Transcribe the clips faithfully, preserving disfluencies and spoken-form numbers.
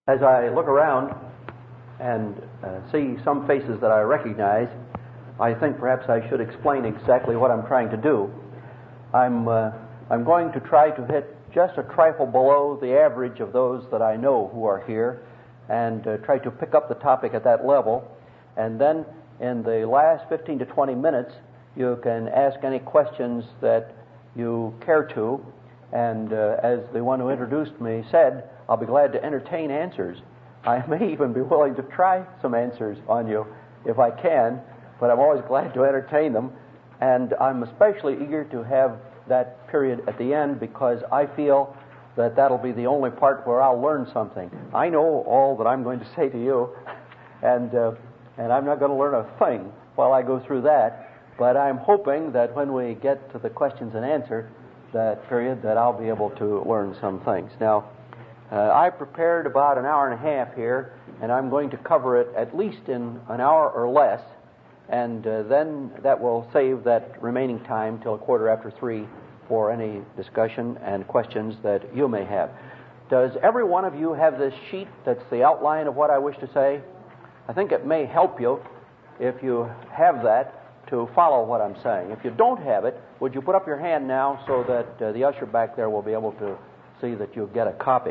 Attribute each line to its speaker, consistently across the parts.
Speaker 1: As I look around and uh, see some faces that I recognize, I think perhaps I should explain exactly what I'm trying to do. I'm uh, I'm going to try to hit just a trifle below the average of those that I know who are here, and uh, try to pick up the topic at that level. And then in the last fifteen to twenty minutes, you can ask any questions that you care to. And uh, as the one who introduced me said, I'll be glad to entertain answers. I may even be willing to try some answers on you if I can, but I'm always glad to entertain them. And I'm especially eager to have that period at the end because I feel that that'll be the only part where I'll learn something. I know all that I'm going to say to you, and uh, and I'm not going to learn a thing while I go through that, but I'm hoping that when we get to the questions and answer, that period, that I'll be able to learn some things. Now, uh, I prepared about an hour and a half here, and I'm going to cover it at least in an hour or less, and uh, then that will save that remaining time till a quarter after three for any discussion and questions that you may have. Does every one of you have this sheet that's the outline of what I wish to say? I think it may help you if you have that to follow what I'm saying. If you don't have it, would you put up your hand now so that uh, the usher back there will be able to see that you get a copy?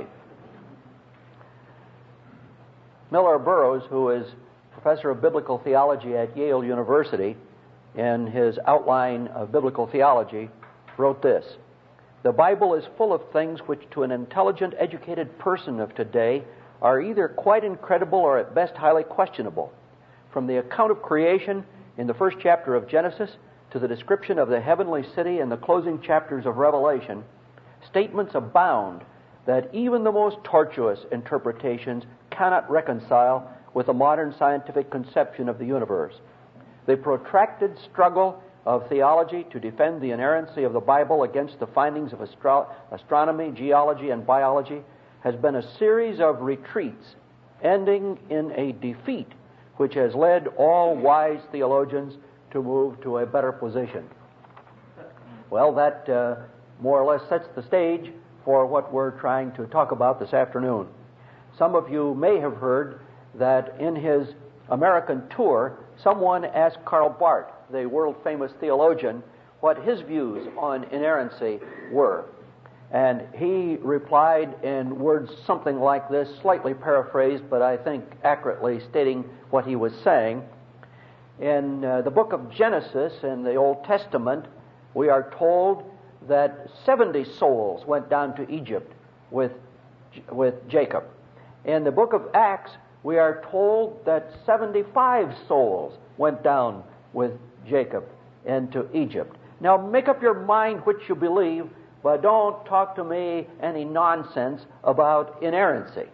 Speaker 1: Miller Burroughs, who is professor of biblical theology at Yale University, in his outline of biblical theology, wrote this: "The Bible is full of things which to an intelligent, educated person of today are either quite incredible or at best highly questionable. From the account of creation in the first chapter of Genesis to the description of the heavenly city in the closing chapters of Revelation, statements abound that even the most tortuous interpretations cannot reconcile with the modern scientific conception of the universe. The protracted struggle of theology to defend the inerrancy of the Bible against the findings of astro- astronomy, geology, and biology has been a series of retreats ending in a defeat which has led all wise theologians to move to a better position." Well, that uh, more or less sets the stage for what we're trying to talk about this afternoon. Some of you may have heard that in his American tour, someone asked Karl Barth, the world-famous theologian, what his views on inerrancy were. And he replied in words something like this, slightly paraphrased, but I think accurately stating what he was saying. In uh, the book of Genesis in the Old Testament, we are told that seventy souls went down to Egypt with, with Jacob. In the book of Acts, we are told that seventy-five souls went down with Jacob into Egypt. Now, make up your mind which you believe, but don't talk to me any nonsense about inerrancy.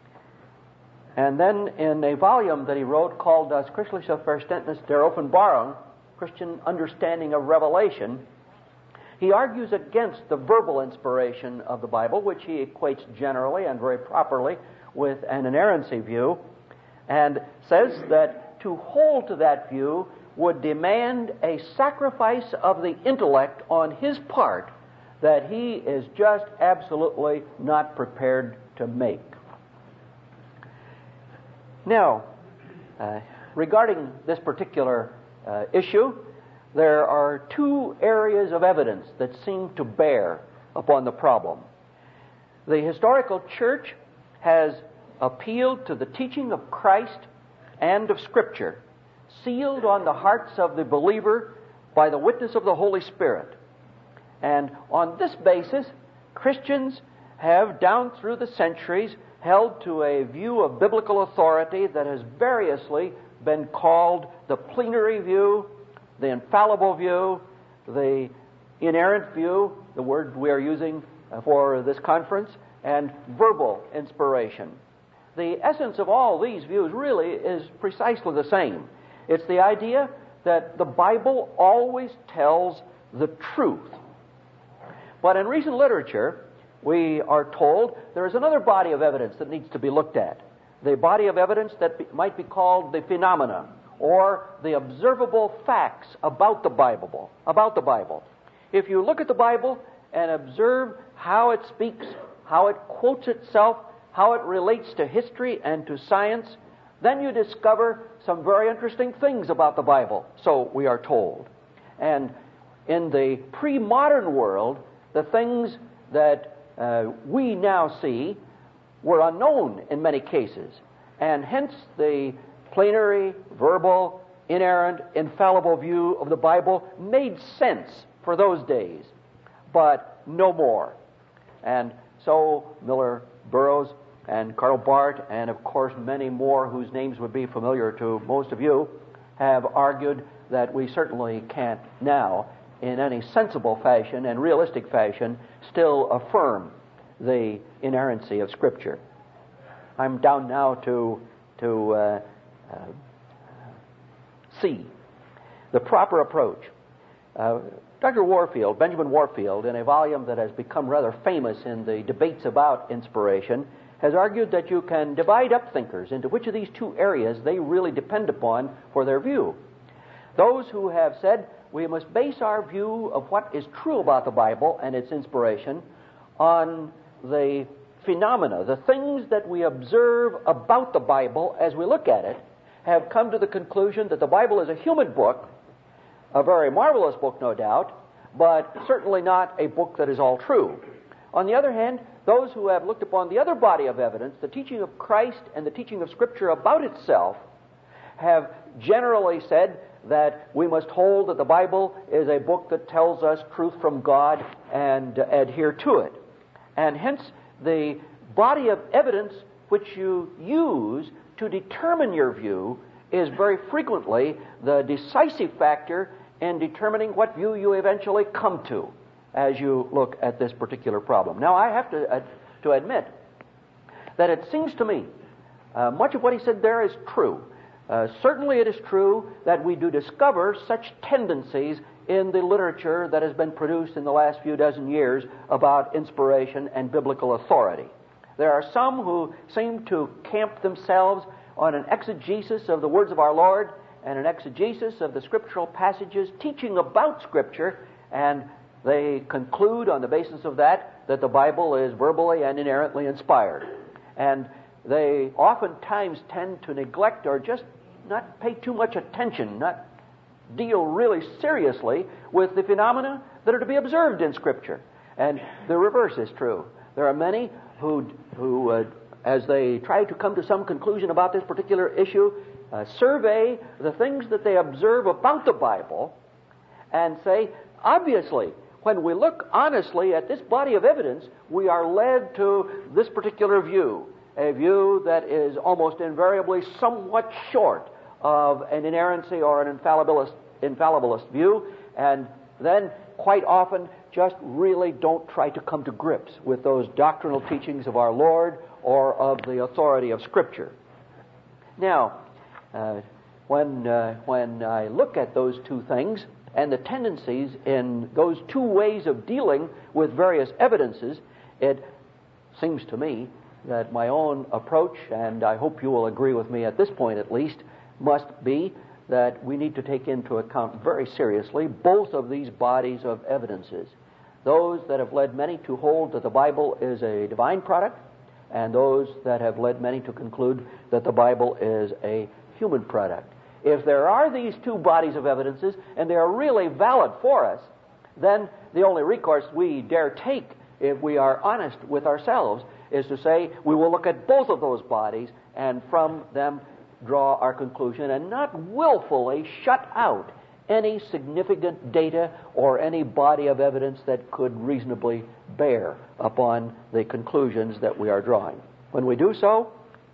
Speaker 1: And then in a volume that he wrote called Das Christliche Verständnis der Offenbarung, Christian Understanding of Revelation, he argues against the verbal inspiration of the Bible, which he equates generally and very properly with an inerrancy view, and says that to hold to that view would demand a sacrifice of the intellect on his part that he is just absolutely not prepared to make. Now, uh, regarding this particular uh, issue, there are two areas of evidence that seem to bear upon the problem. The historical church has appealed to the teaching of Christ and of Scripture, sealed on the hearts of the believer by the witness of the Holy Spirit. And on this basis, Christians have, down through the centuries, held to a view of biblical authority that has variously been called the plenary view, the infallible view, the inerrant view, the word we are using for this conference, and verbal inspiration. The essence of all these views really is precisely the same. It's the idea that the Bible always tells the truth. But in recent literature, we are told there is another body of evidence that needs to be looked at. The body of evidence that be, might be called the phenomena, or the observable facts about the Bible. About the Bible. If you look at the Bible and observe how it speaks, how it quotes itself, how it relates to history and to science, then you discover some very interesting things about the Bible, so we are told. And in the pre-modern world, the things that uh, we now see were unknown in many cases, and hence the plenary, verbal, inerrant, infallible view of the Bible made sense for those days, but no more. And so Miller Burrows and Karl Barth, and of course many more whose names would be familiar to most of you, have argued that we certainly can't now, in any sensible fashion and realistic fashion, still affirm the inerrancy of Scripture. I'm down now to to uh, uh, C, the proper approach. Uh, Doctor Warfield, Benjamin Warfield, in a volume that has become rather famous in the debates about inspiration, has argued that you can divide up thinkers into which of these two areas they really depend upon for their view. Those who have said we must base our view of what is true about the Bible and its inspiration on the phenomena, the things that we observe about the Bible as we look at it, have come to the conclusion that the Bible is a human book, a very marvelous book, no doubt, but certainly not a book that is all true. On the other hand, those who have looked upon the other body of evidence, the teaching of Christ and the teaching of Scripture about itself, have generally said that we must hold that the Bible is a book that tells us truth from God and uh, adhere to it. And hence, the body of evidence which you use to determine your view is very frequently the decisive factor in determining what view you eventually come to as you look at this particular problem. Now, I have to, uh, to admit that it seems to me uh, much of what he said there is true. Uh, certainly it is true that we do discover such tendencies in the literature that has been produced in the last few dozen years about inspiration and biblical authority. There are some who seem to camp themselves on an exegesis of the words of our Lord and an exegesis of the scriptural passages teaching about Scripture, and they conclude on the basis of that that the Bible is verbally and inerrantly inspired. And they oftentimes tend to neglect or just not pay too much attention, not deal really seriously with the phenomena that are to be observed in Scripture. And the reverse is true. There are many who, who uh, as they try to come to some conclusion about this particular issue, uh, survey the things that they observe about the Bible and say, obviously, when we look honestly at this body of evidence, we are led to this particular view, a view that is almost invariably somewhat short of an inerrancy or an infallibilist, infallibilist view, and then quite often just really don't try to come to grips with those doctrinal teachings of our Lord or of the authority of Scripture. Now, uh, when, uh, when I look at those two things and the tendencies in those two ways of dealing with various evidences, it seems to me that my own approach, and I hope you will agree with me at this point at least, must be that we need to take into account very seriously both of these bodies of evidences. Those that have led many to hold that the Bible is a divine product, and those that have led many to conclude that the Bible is a human product. If there are these two bodies of evidences, and they are really valid for us, then the only recourse we dare take, if we are honest with ourselves, is to say we will look at both of those bodies and from them draw our conclusion and not willfully shut out any significant data or any body of evidence that could reasonably bear upon the conclusions that we are drawing. When we do so,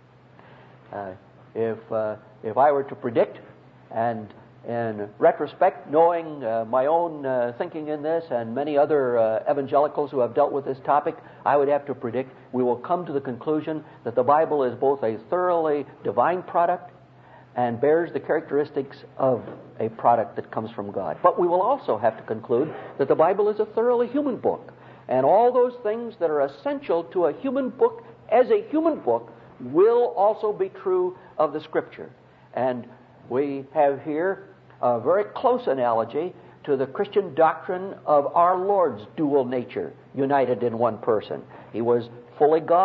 Speaker 1: uh, if uh, if I were to predict, and in retrospect, knowing uh, my own uh, thinking in this and many other uh, evangelicals who have dealt with this topic, I would have to predict we will come to the conclusion that the Bible is both a thoroughly divine product and bears the characteristics of a product that comes from God. But we will also have to conclude that the Bible is a thoroughly human book, and all those things that are essential to a human book as a human book will also be true of the Scripture. And we have here a very close analogy to the Christian doctrine of our Lord's dual nature, united in one person. He was fully God,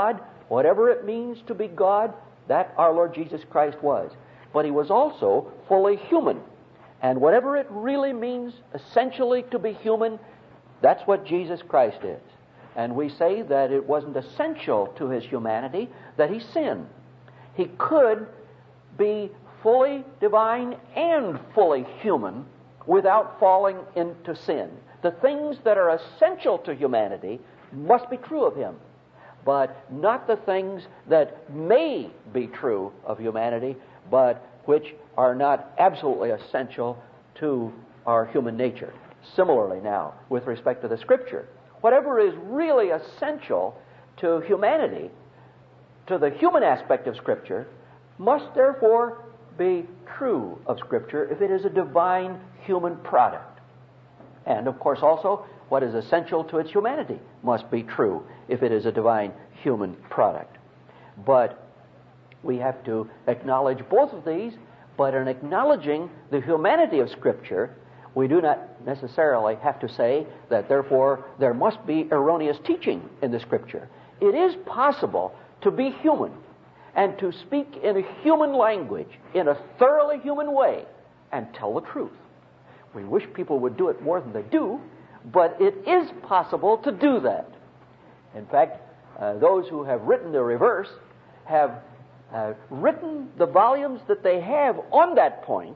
Speaker 1: Whatever it means to be God, that our Lord Jesus Christ was. But he was also fully human. And whatever it really means essentially to be human, that's what Jesus Christ is. And we say that it wasn't essential to his humanity that he sinned. He could be fully divine and fully human without falling into sin. The things that are essential to humanity must be true of him, but not the things that may be true of humanity, but which are not absolutely essential to our human nature. Similarly now, with respect to the Scripture, whatever is really essential to humanity, to the human aspect of Scripture, must therefore be true of Scripture if it is a divine human product. And, of course, also, what is essential to its humanity must be true if it is a divine human product. But we have to acknowledge both of these, but in acknowledging the humanity of Scripture, we do not necessarily have to say that, therefore, there must be erroneous teaching in the Scripture. It is possible to be human and to speak in a human language, in a thoroughly human way, and tell the truth. We wish people would do it more than they do, but it is possible to do that. In fact, uh, those who have written the reverse have uh, written the volumes that they have on that point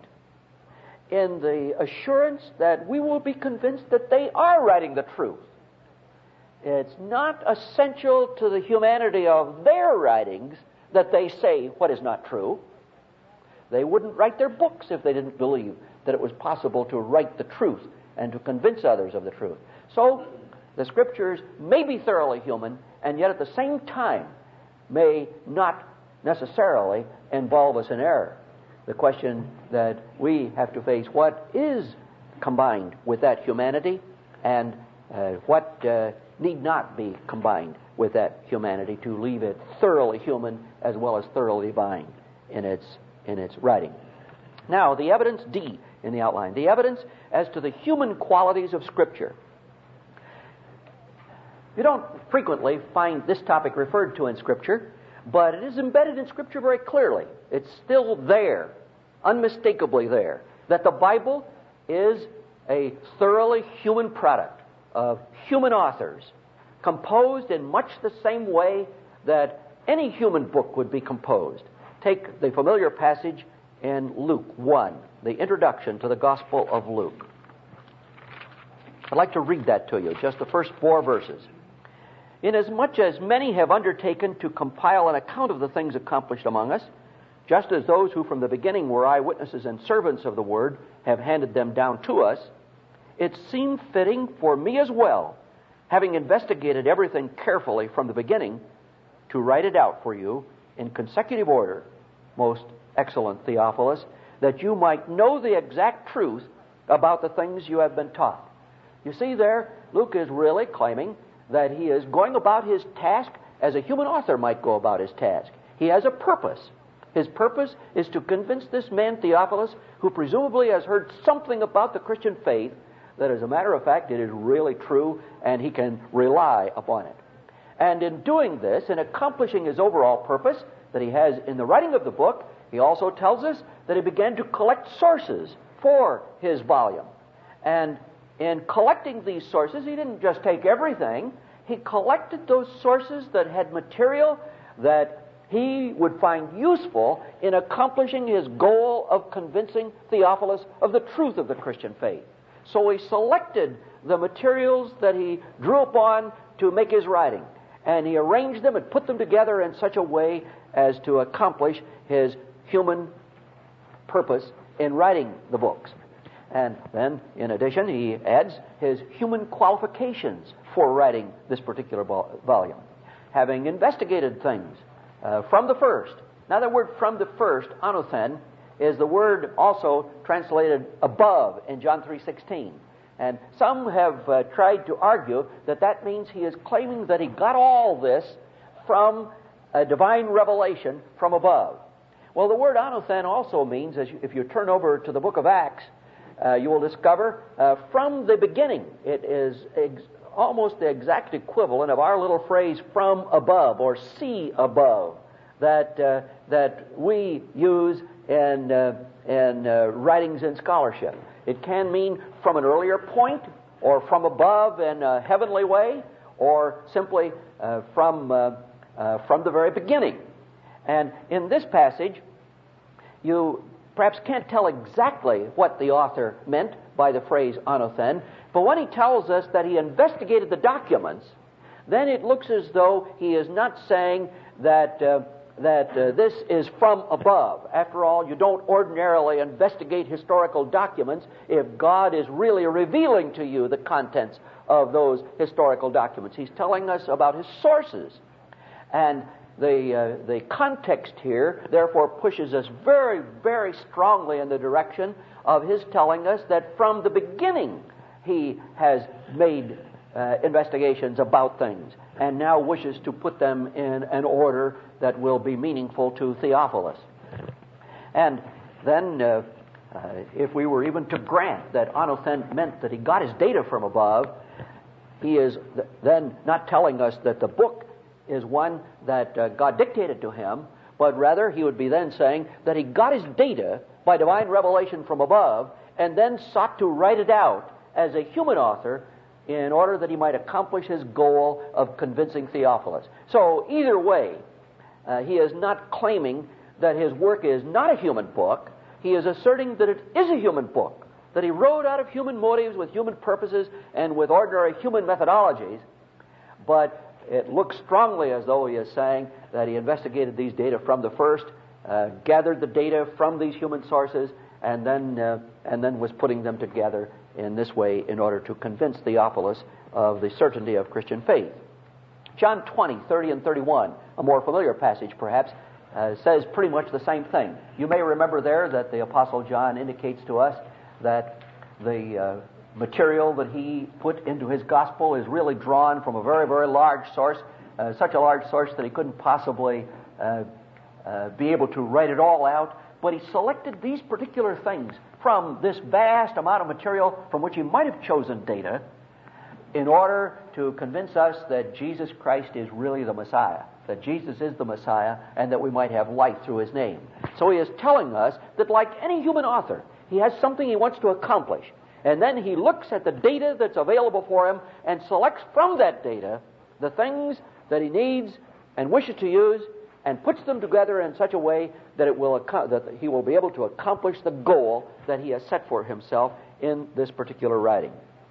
Speaker 1: in the assurance that we will be convinced that they are writing the truth. It's not essential to the humanity of their writings that they say what is not true. They wouldn't write their books if they didn't believe that it was possible to write the truth and to convince others of the truth. So, the Scriptures may be thoroughly human, and yet at the same time may not necessarily involve us in error. The question that we have to face, what is combined with that humanity, and uh, what uh, need not be combined with that humanity to leave it thoroughly human as well as thoroughly divine in its in its writing. Now, the evidence, D, in the outline. The evidence as to the human qualities of Scripture. You don't frequently find this topic referred to in Scripture, but it is embedded in Scripture very clearly. It's still there, unmistakably there, that the Bible is a thoroughly human product of human authors, composed in much the same way that any human book would be composed. Take the familiar passage in Luke one, the introduction to the Gospel of Luke. I'd like to read that to you, just the first four verses. Inasmuch as many have undertaken to compile an account of the things accomplished among us, just as those who from the beginning were eyewitnesses and servants of the word have handed them down to us, it seemed fitting for me as well, having investigated everything carefully from the beginning, to write it out for you in consecutive order, most excellent Theophilus, that you might know the exact truth about the things you have been taught. You see there, Luke is really claiming that he is going about his task as a human author might go about his task. He has a purpose. His purpose is to convince this man Theophilus, who presumably has heard something about the Christian faith, that as a matter of fact it is really true and he can rely upon it. And in doing this, in accomplishing his overall purpose that he has in the writing of the book, he also tells us that he began to collect sources for his volume. And in collecting these sources, he didn't just take everything. He collected those sources that had material that he would find useful in accomplishing his goal of convincing Theophilus of the truth of the Christian faith. So he selected the materials that he drew upon to make his writing, and he arranged them and put them together in such a way as to accomplish his human purpose in writing the books. And then, in addition, he adds his human qualifications for writing this particular volume, having investigated things uh, from the first. Now, the word "from the first," anothen, is the word also translated above in John three sixteen. And some have uh, tried to argue that that means he is claiming that he got all this from a divine revelation from above. Well, the word anothen also means, as you, if you turn over to the book of Acts, uh, you will discover uh, from the beginning. It is ex- almost the exact equivalent of our little phrase "from above" or "see above" that uh, that we use in uh, in uh, writings in scholarship. It can mean from an earlier point, or from above in a heavenly way, or simply uh, from uh, uh, from the very beginning. And in this passage, you perhaps can't tell exactly what the author meant by the phrase anothen, but when he tells us that he investigated the documents, then it looks as though he is not saying that uh, that uh, this is from above. After all, you don't ordinarily investigate historical documents if God is really revealing to you the contents of those historical documents. He's telling us about his sources. And the uh, the context here, therefore, pushes us very, very strongly in the direction of his telling us that from the beginning he has made uh, investigations about things, and now wishes to put them in an order that will be meaningful to Theophilus. And then, uh, uh, if we were even to grant that anothen meant that he got his data from above, he is th- then not telling us that the book is one that uh, God dictated to him, but rather he would be then saying that he got his data by divine revelation from above, and then sought to write it out as a human author in order that he might accomplish his goal of convincing Theophilus. So either way, uh, he is not claiming that his work is not a human book. He is asserting that it is a human book, that he wrote out of human motives with human purposes and with ordinary human methodologies, but it looks strongly as though he is saying that he investigated these data from the first, uh, gathered the data from these human sources, and then uh, and then was putting them together in this way in order to convince Theophilus of the certainty of Christian faith. John twenty, thirty, and thirty-one, a more familiar passage perhaps, uh, says pretty much the same thing. You may remember there that the Apostle John indicates to us that the uh, material that he put into his gospel is really drawn from a very, very large source, uh, such a large source that he couldn't possibly uh, uh, be able to write it all out. But he selected these particular things from this vast amount of material from which he might have chosen data in order to convince us that Jesus Christ is really the Messiah, that Jesus is the Messiah, and that we might have life through his name. So he is telling us that like any human author, he has something he wants to accomplish. And then he looks at the data that's available for him and selects from that data the things that he needs and wishes to use, and puts them together in such a way that it will that he will be able to accomplish the goal that he has set for himself in this particular writing.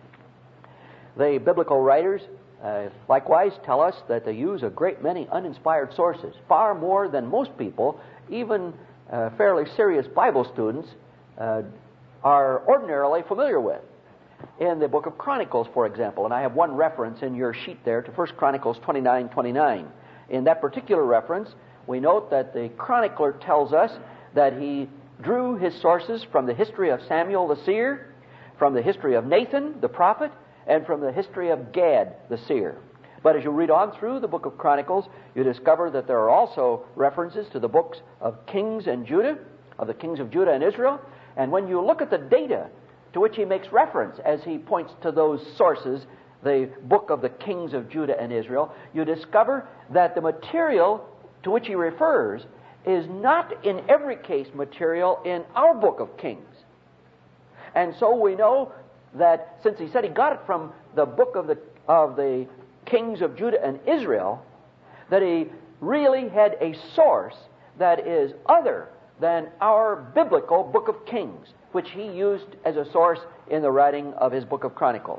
Speaker 1: The biblical writers uh, likewise tell us that they use a great many uninspired sources, far more than most people, even uh, fairly serious Bible students, uh, are ordinarily familiar with. In the book of Chronicles, for example, and I have one reference in your sheet there to First Chronicles twenty-nine twenty-nine. In that particular reference, we note that the chronicler tells us that he drew his sources from the history of Samuel the seer, from the history of Nathan the prophet, and from the history of Gad the seer. But as you read on through the book of Chronicles, you discover that there are also references to the books of Kings and Judah, of the kings of Judah and Israel. And when you look at the data to which he makes reference as he points to those sources, the book of the kings of Judah and Israel, you discover that the material to which he refers is not in every case material in our book of Kings. And so we know that since he said he got it from the book of the of the kings of Judah and Israel, that he really had a source that is other than our biblical book of Kings, which he used as a source in the writing of his book of Chronicles.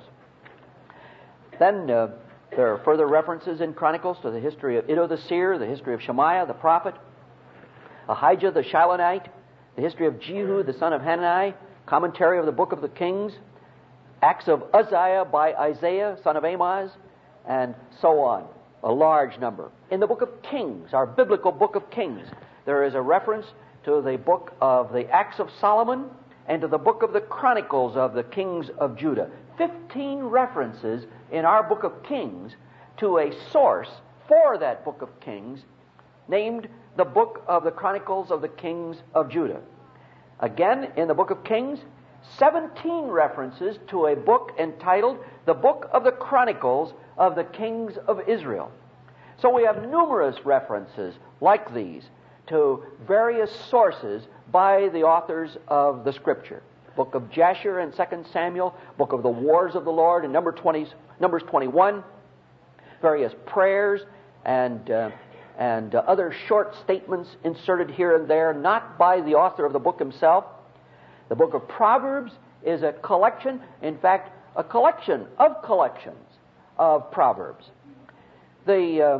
Speaker 1: Then uh, there are further references in Chronicles to the history of Iddo the seer, the history of Shemaiah the prophet, Ahijah the Shilonite, the history of Jehu the son of Hanani, commentary of the book of the Kings, Acts of Uzziah by Isaiah son of Amoz, and so on, a large number. In the book of Kings, our biblical book of Kings, there is a reference to the book of the Acts of Solomon and to the book of the Chronicles of the kings of Judah. Fifteen references in our book of Kings to a source for that book of Kings named the book of the Chronicles of the Kings of Judah. Again, in the book of Kings, seventeen references to a book entitled The Book of the Chronicles of the Kings of Israel. So we have numerous references like these to various sources by the authors of the Scripture. Book of Jasher and Second Samuel, Book of the Wars of the Lord in Number twenty, Numbers twenty-one, various prayers and uh, and uh, other short statements inserted here and there, not by the author of the book himself. The book of Proverbs is a collection, in fact, a collection of collections of Proverbs. The, uh,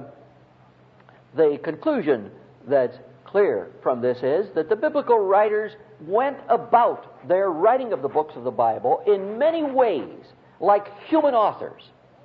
Speaker 1: the conclusion that's clear from this is that the biblical writers went about their writing of the books of the Bible in many ways like human authors.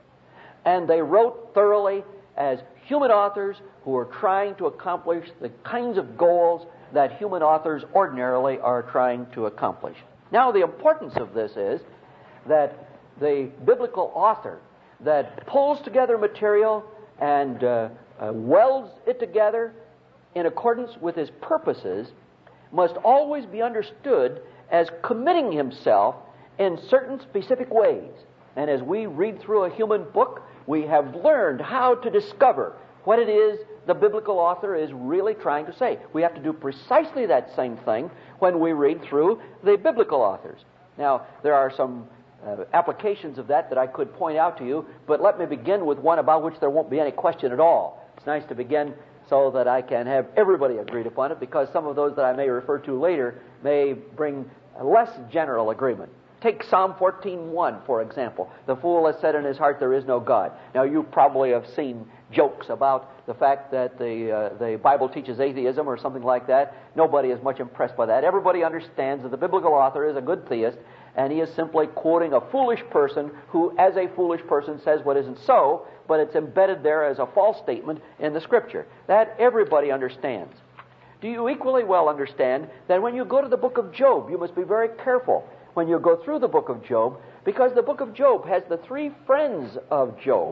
Speaker 1: And they wrote thoroughly as human authors who were trying to accomplish the kinds of goals that human authors ordinarily are trying to accomplish. Now, the importance of this is that the biblical author that pulls together material and uh, uh, welds it together in accordance with his purposes must always be understood as committing himself in certain specific ways. And as we read through a human book, we have learned how to discover what it is the biblical author is really trying to say. We have to do precisely that same thing when we read through the biblical authors. Now, there are some uh, applications of that that I could point out to you, but let me begin with one about which there won't be any question at all. It's nice to begin so that I can have everybody agreed upon it, because some of those that I may refer to later may bring less general agreement. Take Psalm fourteen one, for example. The fool has said in his heart, there is no God. Now, you probably have seen jokes about the fact that the uh, the Bible teaches atheism or something like that. Nobody is much impressed by that. Everybody understands that the biblical author is a good theist, and he is simply quoting a foolish person who, as a foolish person, says what isn't so, but it's embedded there as a false statement in the Scripture. That everybody understands. Do you equally well understand that when you go to the book of Job, you must be very careful when you go through the book of Job, because the book of Job has the three friends of Job,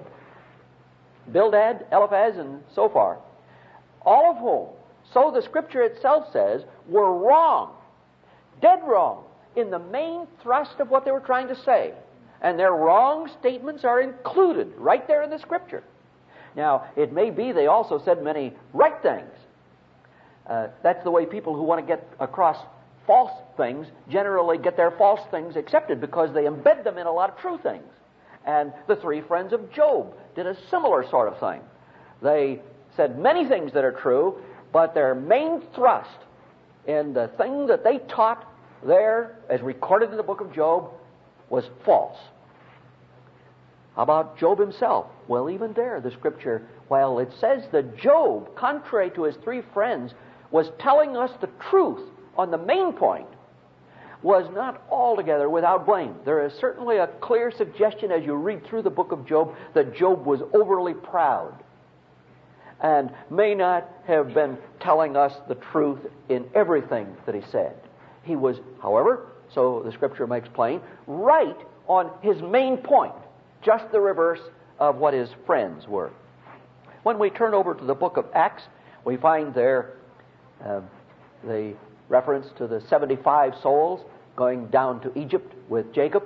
Speaker 1: Bildad, Eliphaz, and Zophar, all of whom, so the Scripture itself says, were wrong, dead wrong, in the main thrust of what they were trying to say. And their wrong statements are included right there in the Scripture. Now, it may be they also said many right things. Uh, that's the way people who want to get across false things generally get their false things accepted, because they embed them in a lot of true things. And the three friends of Job did a similar sort of thing. They said many things that are true, but their main thrust in the thing that they taught there, as recorded in the book of Job, was false. How about Job himself? Well, even there, the Scripture, while it says that Job, contrary to his three friends, was telling us the truth on the main point, was not altogether without blame. There is certainly a clear suggestion as you read through the book of Job that Job was overly proud and may not have been telling us the truth in everything that he said. He was, however, so the Scripture makes plain, right on his main point, just the reverse of what his friends were. When we turn over to the book of Acts, we find there uh, the reference to the seventy-five souls going down to Egypt with Jacob,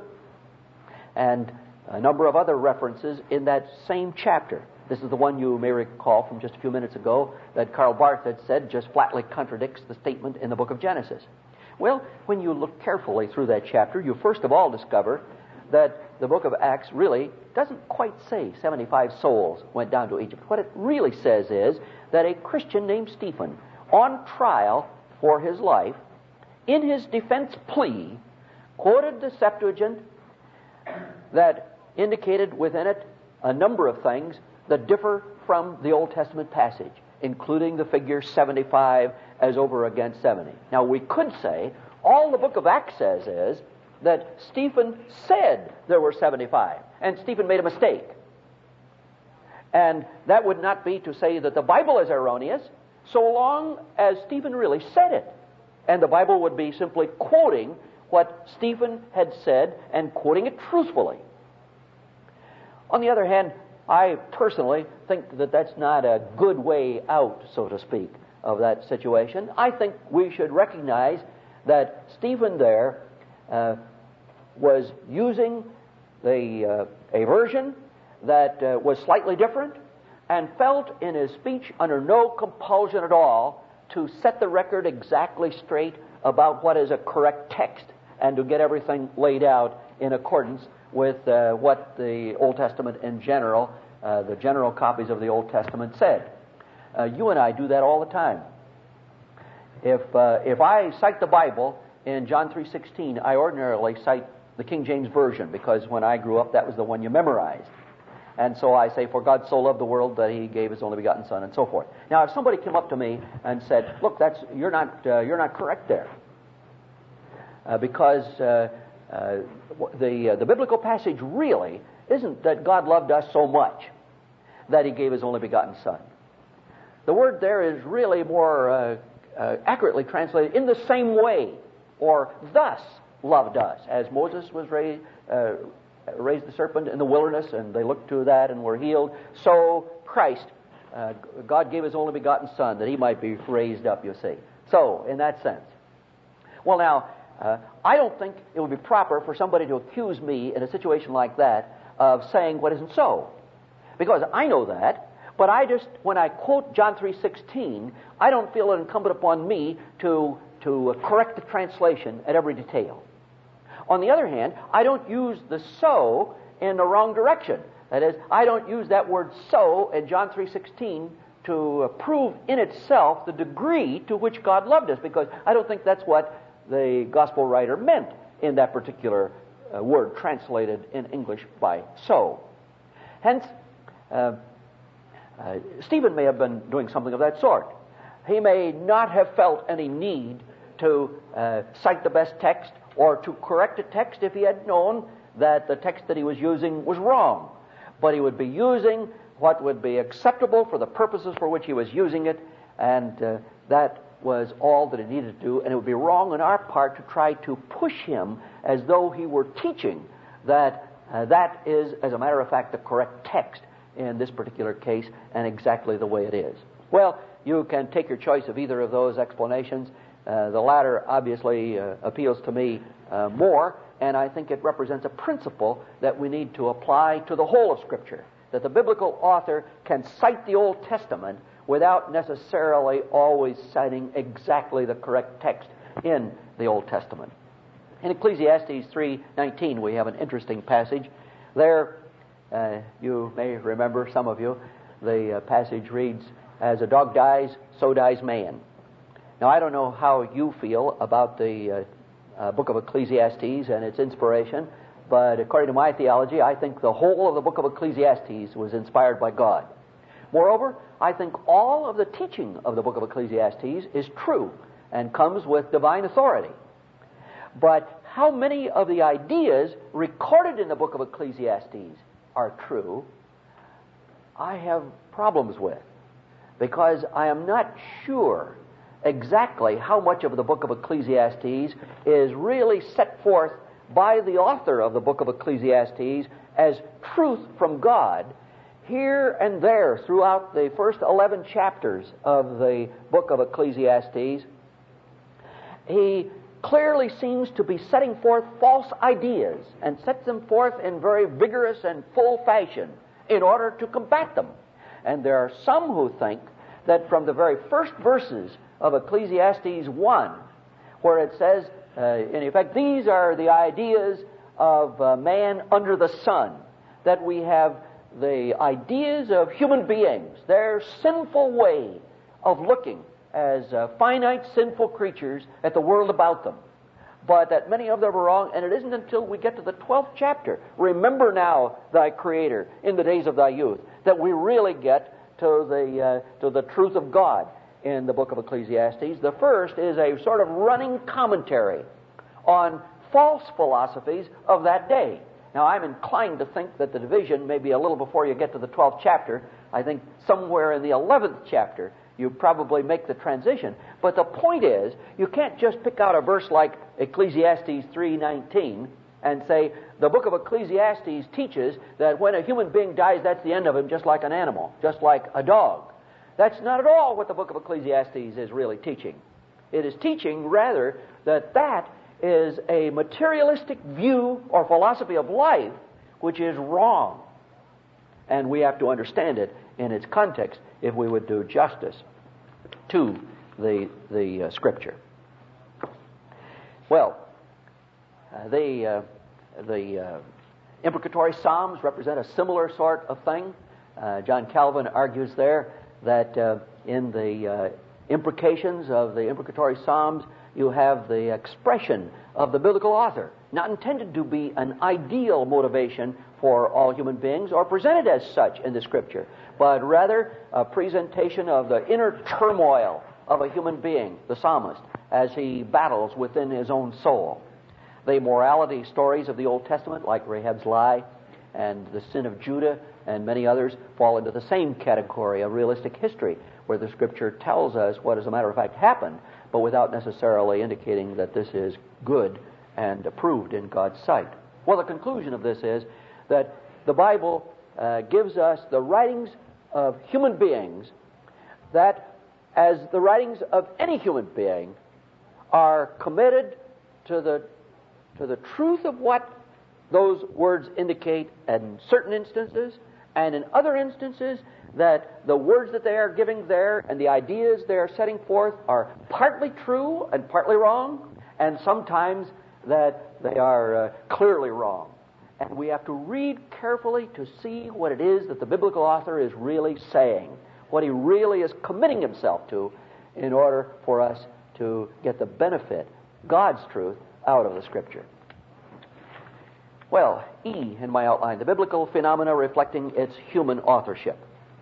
Speaker 1: and a number of other references in that same chapter. This is the one you may recall from just a few minutes ago that Karl Barth had said just flatly contradicts the statement in the book of Genesis. Well, when you look carefully through that chapter, you first of all discover that the book of Acts really doesn't quite say seventy-five souls went down to Egypt. What it really says is that a Christian named Stephen, on trial for his life, in his defense plea, quoted the Septuagint that indicated within it a number of things that differ from the Old Testament passage, including the figure seventy-five as over against seventy. Now, we could say all the book of Acts says is that Stephen said there were seventy-five, and Stephen made a mistake. And that would not be to say that the Bible is erroneous, so long as Stephen really said it. And the Bible would be simply quoting what Stephen had said and quoting it truthfully. On the other hand, I personally think that that's not a good way out, so to speak, of that situation. I think we should recognize that Stephen there uh, was using the uh, a version that uh, was slightly different, and felt in his speech under no compulsion at all to set the record exactly straight about what is a correct text and to get everything laid out in accordance with uh, what the Old Testament in general, uh, the general copies of the Old Testament said. Uh, you and I do that all the time. If uh, if I cite the Bible in John three sixteen, I ordinarily cite the King James Version, because when I grew up, that was the one you memorized. And so I say, for God so loved the world that He gave His only begotten Son, and so forth. Now, if somebody came up to me and said, look, that's you're not uh, you're not correct there, uh, because uh, uh, the uh, the biblical passage really isn't that God loved us so much that He gave His only begotten Son. The word there is really more uh, uh, accurately translated in the same way, or thus loved us, as Moses was raised. Uh, raised the serpent in the wilderness, and they looked to that and were healed. So Christ, uh, God gave His only begotten Son that He might be raised up, you see. So, in that sense. Well, now, uh, I don't think it would be proper for somebody to accuse me in a situation like that of saying what isn't so. Because I know that, but I just, when I quote John three sixteen, I don't feel it incumbent upon me to, to correct the translation at every detail. On the other hand, I don't use the so in the wrong direction. That is, I don't use that word so in John three sixteen to prove in itself the degree to which God loved us, because I don't think that's what the gospel writer meant in that particular uh, word translated in English by so. Hence, uh, uh, Stephen may have been doing something of that sort. He may not have felt any need to uh, cite the best text or to correct a text if he had known that the text that he was using was wrong. But he would be using what would be acceptable for the purposes for which he was using it, and uh, that was all that he needed to do. And it would be wrong on our part to try to push him as though he were teaching that uh, that is, as a matter of fact, the correct text in this particular case, and exactly the way it is. Well, you can take your choice of either of those explanations. Uh, the latter obviously uh, appeals to me uh, more, and I think it represents a principle that we need to apply to the whole of Scripture, that the biblical author can cite the Old Testament without necessarily always citing exactly the correct text in the Old Testament. In Ecclesiastes three nineteen, we have an interesting passage. There, uh, you may remember, some of you, the uh, passage reads, "As a dog dies, so dies man." Now, I don't know how you feel about the uh, uh, book of Ecclesiastes and its inspiration, but according to my theology, I think the whole of the book of Ecclesiastes was inspired by God. Moreover, I think all of the teaching of the book of Ecclesiastes is true and comes with divine authority. But how many of the ideas recorded in the book of Ecclesiastes are true, I have problems with, because I am not sure exactly how much of the book of Ecclesiastes is really set forth by the author of the book of Ecclesiastes as truth from God. Here and there throughout the first eleven chapters of the book of Ecclesiastes, he clearly seems to be setting forth false ideas, and sets them forth in very vigorous and full fashion in order to combat them. And there are some who think that from the very first verses of Ecclesiastes one, where it says, uh, in effect, these are the ideas of uh, man under the sun, that we have the ideas of human beings, their sinful way of looking as uh, finite, sinful creatures at the world about them. But that many of them are wrong, and it isn't until we get to the twelfth chapter, "Remember now thy Creator in the days of thy youth," that we really get to the uh, to the truth of God in the book of Ecclesiastes. The first is a sort of running commentary on false philosophies of that day. Now, I'm inclined to think that the division may be a little before you get to the twelfth chapter. I think somewhere in the eleventh chapter you probably make the transition. But the point is, you can't just pick out a verse like Ecclesiastes three nineteen and say, the book of Ecclesiastes teaches that when a human being dies, that's the end of him, just like an animal, just like a dog. That's not at all what the book of Ecclesiastes is really teaching. It is teaching, rather, that that is a materialistic view or philosophy of life which is wrong. And we have to understand it in its context if we would do justice to the, the uh, Scripture. Well, uh, the, uh, the uh, imprecatory Psalms represent a similar sort of thing. Uh, John Calvin argues there that uh, in the uh, imprecations of the imprecatory Psalms, you have the expression of the biblical author, not intended to be an ideal motivation for all human beings or presented as such in the Scripture, but rather a presentation of the inner turmoil of a human being, the psalmist, as he battles within his own soul. The morality stories of the Old Testament, like Rahab's lie and the sin of Judah and many others, fall into the same category of realistic history, where the Scripture tells us what, as a matter of fact, happened, but without necessarily indicating that this is good and approved in God's sight. Well, the conclusion of this is that the Bible uh, gives us the writings of human beings that, as the writings of any human being, are committed to the to the truth of what those words indicate in certain instances, and in other instances that the words that they are giving there and the ideas they are setting forth are partly true and partly wrong, and sometimes that they are uh, clearly wrong. And we have to read carefully to see what it is that the biblical author is really saying, what he really is committing himself to, in order for us to get the benefit, God's truth, out of the Scripture. Well, E in my outline, the biblical phenomena reflecting its human authorship.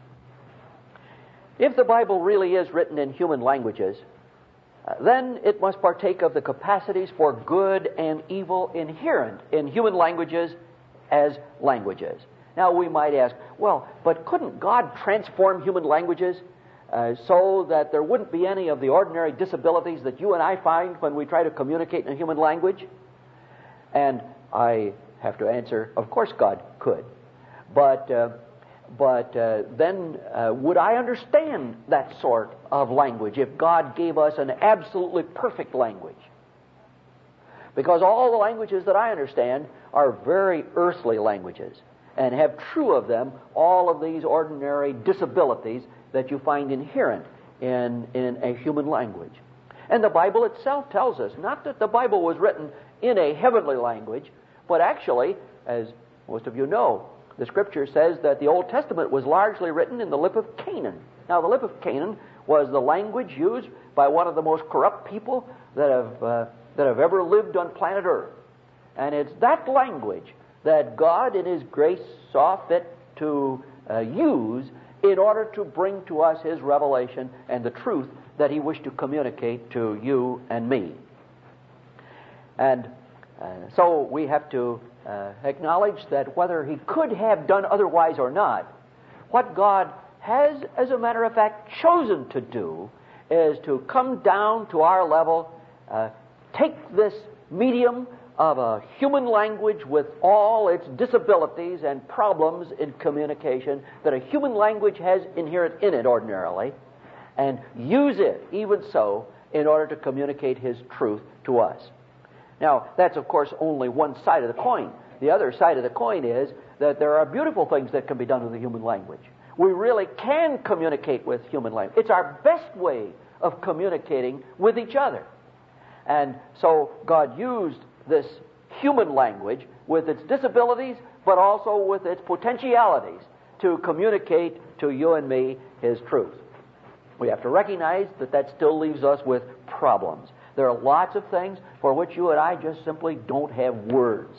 Speaker 1: If the Bible really is written in human languages, uh, then it must partake of the capacities for good and evil inherent in human languages as languages. Now, we might ask, well, but couldn't God transform human languages uh, so that there wouldn't be any of the ordinary disabilities that you and I find when we try to communicate in a human language? And I have to answer, of course God could. But uh, but uh, then uh, would I understand that sort of language if God gave us an absolutely perfect language? Because all the languages that I understand are very earthly languages and have true of them all of these ordinary disabilities that you find inherent in, in a human language. And the Bible itself tells us, not that the Bible was written in a heavenly language, but actually, as most of you know, the Scripture says that the Old Testament was largely written in the lip of Canaan. Now, the lip of Canaan was the language used by one of the most corrupt people that have uh, that have ever lived on planet Earth. And it's that language that God, in His grace, saw fit to uh, use in order to bring to us His revelation and the truth that He wished to communicate to you and me. And uh, so we have to uh, acknowledge that whether He could have done otherwise or not, what God has, as a matter of fact, chosen to do is to come down to our level, uh, take this medium of a human language with all its disabilities and problems in communication that a human language has inherent in it ordinarily, and use it, even so, in order to communicate His truth to us. Now, that's, of course, only one side of the coin. The other side of the coin is that there are beautiful things that can be done with the human language. We really can communicate with human language. It's our best way of communicating with each other. And so God used this human language with its disabilities, but also with its potentialities to communicate to you and me His truth. We have to recognize that that still leaves us with problems. There are lots of things for which you and I just simply don't have words.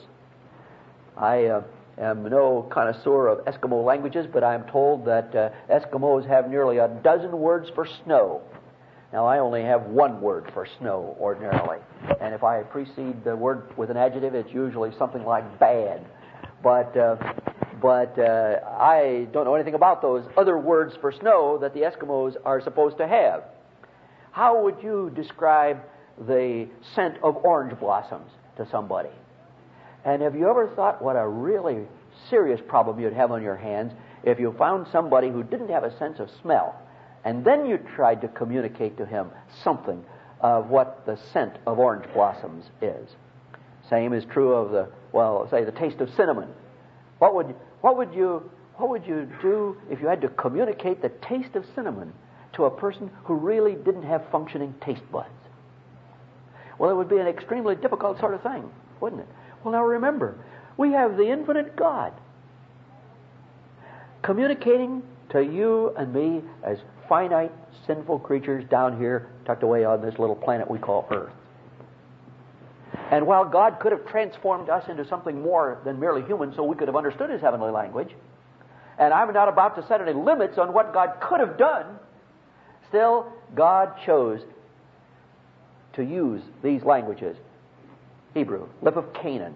Speaker 1: I uh, am no connoisseur of Eskimo languages, but I'm told that uh, Eskimos have nearly a dozen words for snow. Now, I only have one word for snow ordinarily, and if I precede the word with an adjective, it's usually something like bad. But uh, but uh, I don't know anything about those other words for snow that the Eskimos are supposed to have. How would you describe the scent of orange blossoms to somebody? And have you ever thought what a really serious problem you'd have on your hands if you found somebody who didn't have a sense of smell, and then you tried to communicate to him something of what the scent of orange blossoms is. Same is true of the, well, say the taste of cinnamon. What would, what would you, what would you do if you had to communicate the taste of cinnamon to a person who really didn't have functioning taste buds? Well, it would be an extremely difficult sort of thing, wouldn't it? Well, now remember, we have the infinite God communicating to you and me as finite, sinful creatures down here tucked away on this little planet we call Earth. And while God could have transformed us into something more than merely human so we could have understood His heavenly language, and I'm not about to set any limits on what God could have done, still, God chose to use these languages: Hebrew, lip of Canaan,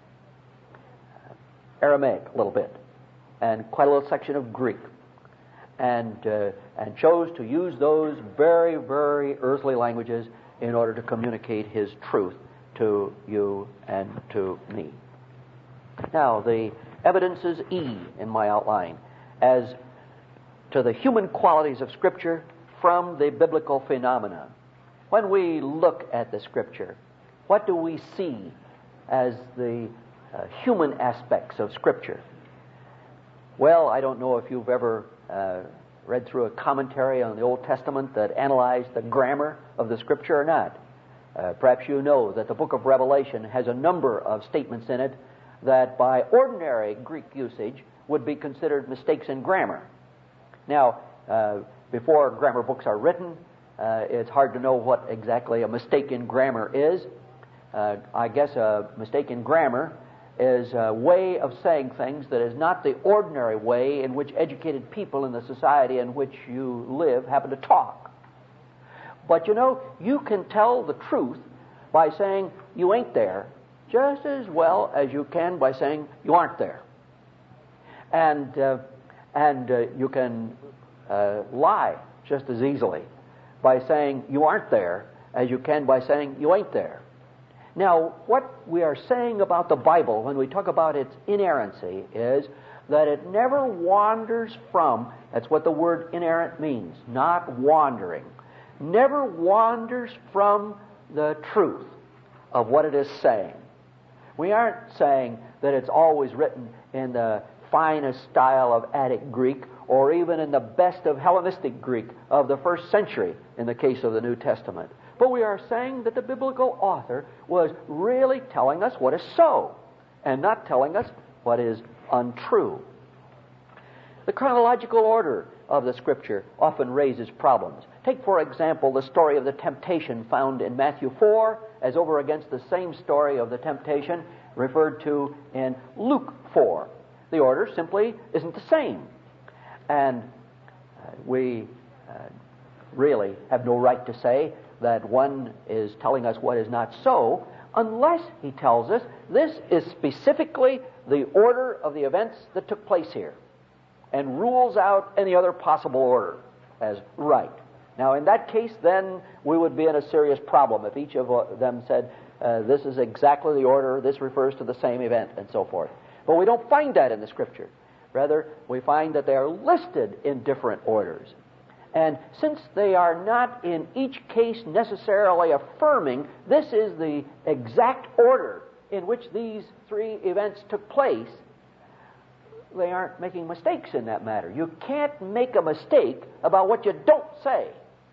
Speaker 1: Aramaic a little bit, and quite a little section of Greek, and uh, and chose to use those very, very earthly languages in order to communicate His truth to you and to me. Now, the evidence is E in my outline as to the human qualities of Scripture from the biblical phenomena. When we look at the Scripture, what do we see as the uh, human aspects of Scripture? Well, I don't know if you've ever uh, read through a commentary on the Old Testament that analyzed the grammar of the Scripture or not. Uh, perhaps you know that the book of Revelation has a number of statements in it that by ordinary Greek usage would be considered mistakes in grammar. Now, uh, before grammar books are written, uh, it's hard to know what exactly a mistake in grammar is. Uh, I guess a mistake in grammar is a way of saying things that is not the ordinary way in which educated people in the society in which you live happen to talk. But you know, you can tell the truth by saying you ain't there just as well as you can by saying you aren't there. And uh, and uh, you can uh, lie just as easily by saying you aren't there as you can by saying you ain't there. Now, what we are saying about the Bible when we talk about its inerrancy is that it never wanders from, that's what the word inerrant means, not wandering, never wanders from the truth of what it is saying. We aren't saying that it's always written in the finest style of Attic Greek or even in the best of Hellenistic Greek of the first century in the case of the New Testament. But we are saying that the biblical author was really telling us what is so and not telling us what is untrue. The chronological order of the Scripture often raises problems. Take, for example, the story of the temptation found in Matthew four as over against the same story of the temptation referred to in Luke four. The order simply isn't the same. And uh, we uh, really have no right to say that one is telling us what is not so unless he tells us this is specifically the order of the events that took place here and rules out any other possible order as right. Now, in that case, then we would be in a serious problem if each of them said, uh, this is exactly the order, this refers to the same event, and so forth. But we don't find that in the Scripture. Rather, we find that they are listed in different orders. And since they are not in each case necessarily affirming this is the exact order in which these three events took place, they aren't making mistakes in that matter. You can't make a mistake about what you don't say.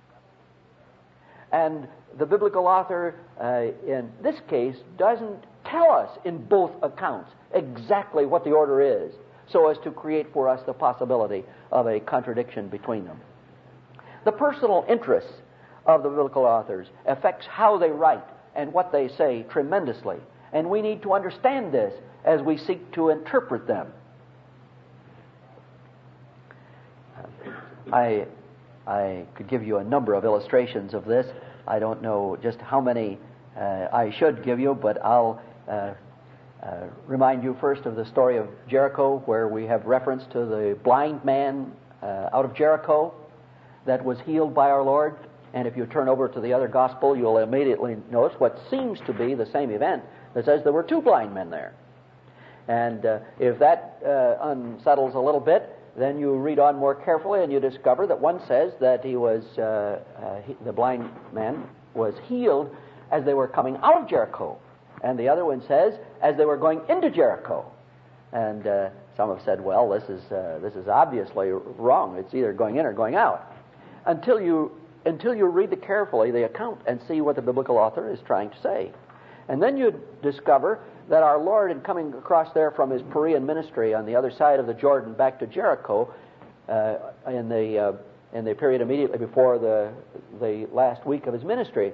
Speaker 1: And the biblical author, uh, in this case, doesn't tell us in both accounts exactly what the order is, so as to create for us the possibility of a contradiction between them. The personal interests of the biblical authors affects how they write and what they say tremendously, and we need to understand this as we seek to interpret them. I, I could give you a number of illustrations of this. I don't know just how many uh, I should give you, but I'll uh, uh, remind you first of the story of Jericho, where we have reference to the blind man uh, out of Jericho that was healed by our Lord. And if you turn over to the other gospel, you'll immediately notice what seems to be the same event that says there were two blind men there. And uh, if that uh, unsettles a little bit, then you read on more carefully and you discover that one says that he was, uh, uh, he, the blind man was healed as they were coming out of Jericho. And the other one says, as they were going into Jericho. And uh, some have said, well, this is uh, this is obviously wrong. It's either going in or going out. Until you until you read the carefully the account and see what the biblical author is trying to say. And then you discover that our Lord, in coming across there from his Perean ministry on the other side of the Jordan back to Jericho, uh, in the uh, in the period immediately before the the last week of his ministry,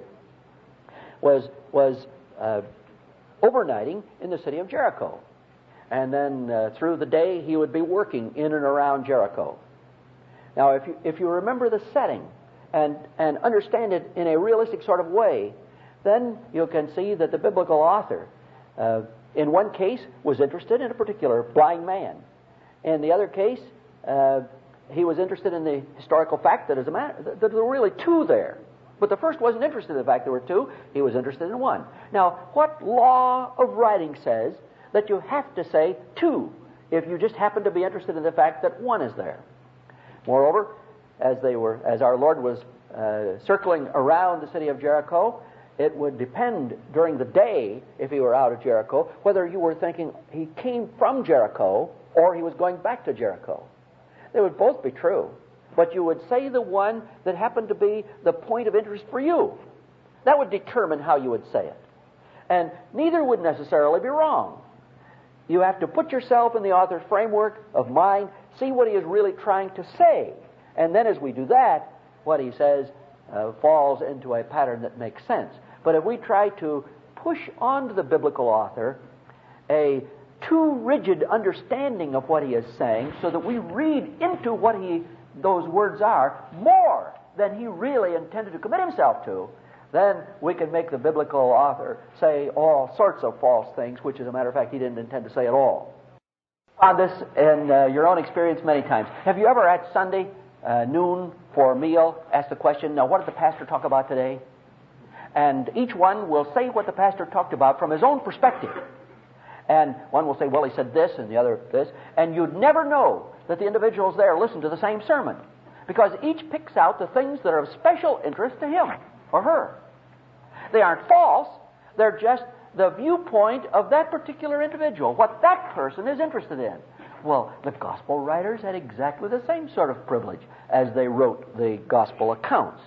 Speaker 1: was was uh, overnighting in the city of Jericho. And then uh, through the day he would be working in and around Jericho. Now, if you if you remember the setting and and understand it in a realistic sort of way, then you can see that the biblical author, uh, in one case, was interested in a particular blind man. In the other case, uh, he was interested in the historical fact that, as a matter, that there were really two there. But the first wasn't interested in the fact there were two. He was interested in one. Now, what law of writing says that you have to say two if you just happen to be interested in the fact that one is there? Moreover, as they were, as our Lord was uh, circling around the city of Jericho, it would depend during the day, if he were out of Jericho, whether you were thinking he came from Jericho or he was going back to Jericho. They would both be true. But you would say the one that happened to be the point of interest for you. That would determine how you would say it. And neither would necessarily be wrong. You have to put yourself in the author's framework of mind, see what he is really trying to say. And then as we do that, what he says uh, falls into a pattern that makes sense. But if we try to push onto the biblical author a too rigid understanding of what he is saying so that we read into what he those words are more than he really intended to commit himself to, then we can make the biblical author say all sorts of false things, which, as a matter of fact, he didn't intend to say at all. On this, in uh, your own experience many times, have you ever at Sunday uh, noon for a meal asked the question, now what did the pastor talk about today? And each one will say what the pastor talked about from his own perspective. And one will say, well, he said this, and the other this. And you'd never know that the individuals there listen to the same sermon, because each picks out the things that are of special interest to him or her. They aren't false. They're just the viewpoint of that particular individual, what that person is interested in. Well, the gospel writers had exactly the same sort of privilege as they wrote the gospel accounts.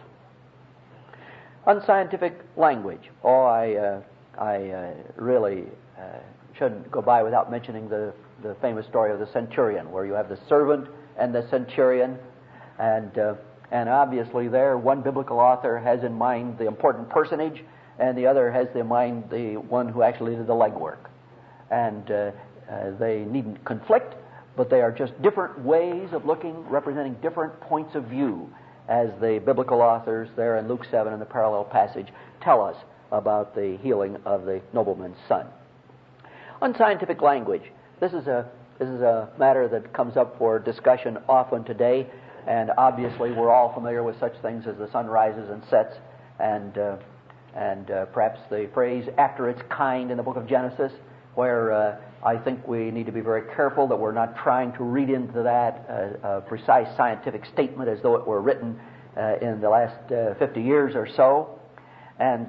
Speaker 1: Unscientific language. Oh, I, uh, I uh, really uh, shouldn't go by without mentioning the, the famous story of the centurion, where you have the servant and the centurion, and uh, and obviously there one biblical author has in mind the important personage, and the other has in mind the one who actually did the legwork. And uh, uh, they needn't conflict, but they are just different ways of looking, representing different points of view, as the biblical authors there in Luke seven in the parallel passage tell us about the healing of the nobleman's son. Unscientific language. This is a this is a matter that comes up for discussion often today, and obviously we're all familiar with such things as the sun rises and sets, and uh, and uh, perhaps the phrase "after its kind" in the book of Genesis, where uh, I think we need to be very careful that we're not trying to read into that uh, a precise scientific statement as though it were written uh, in the last uh, fifty years or so. And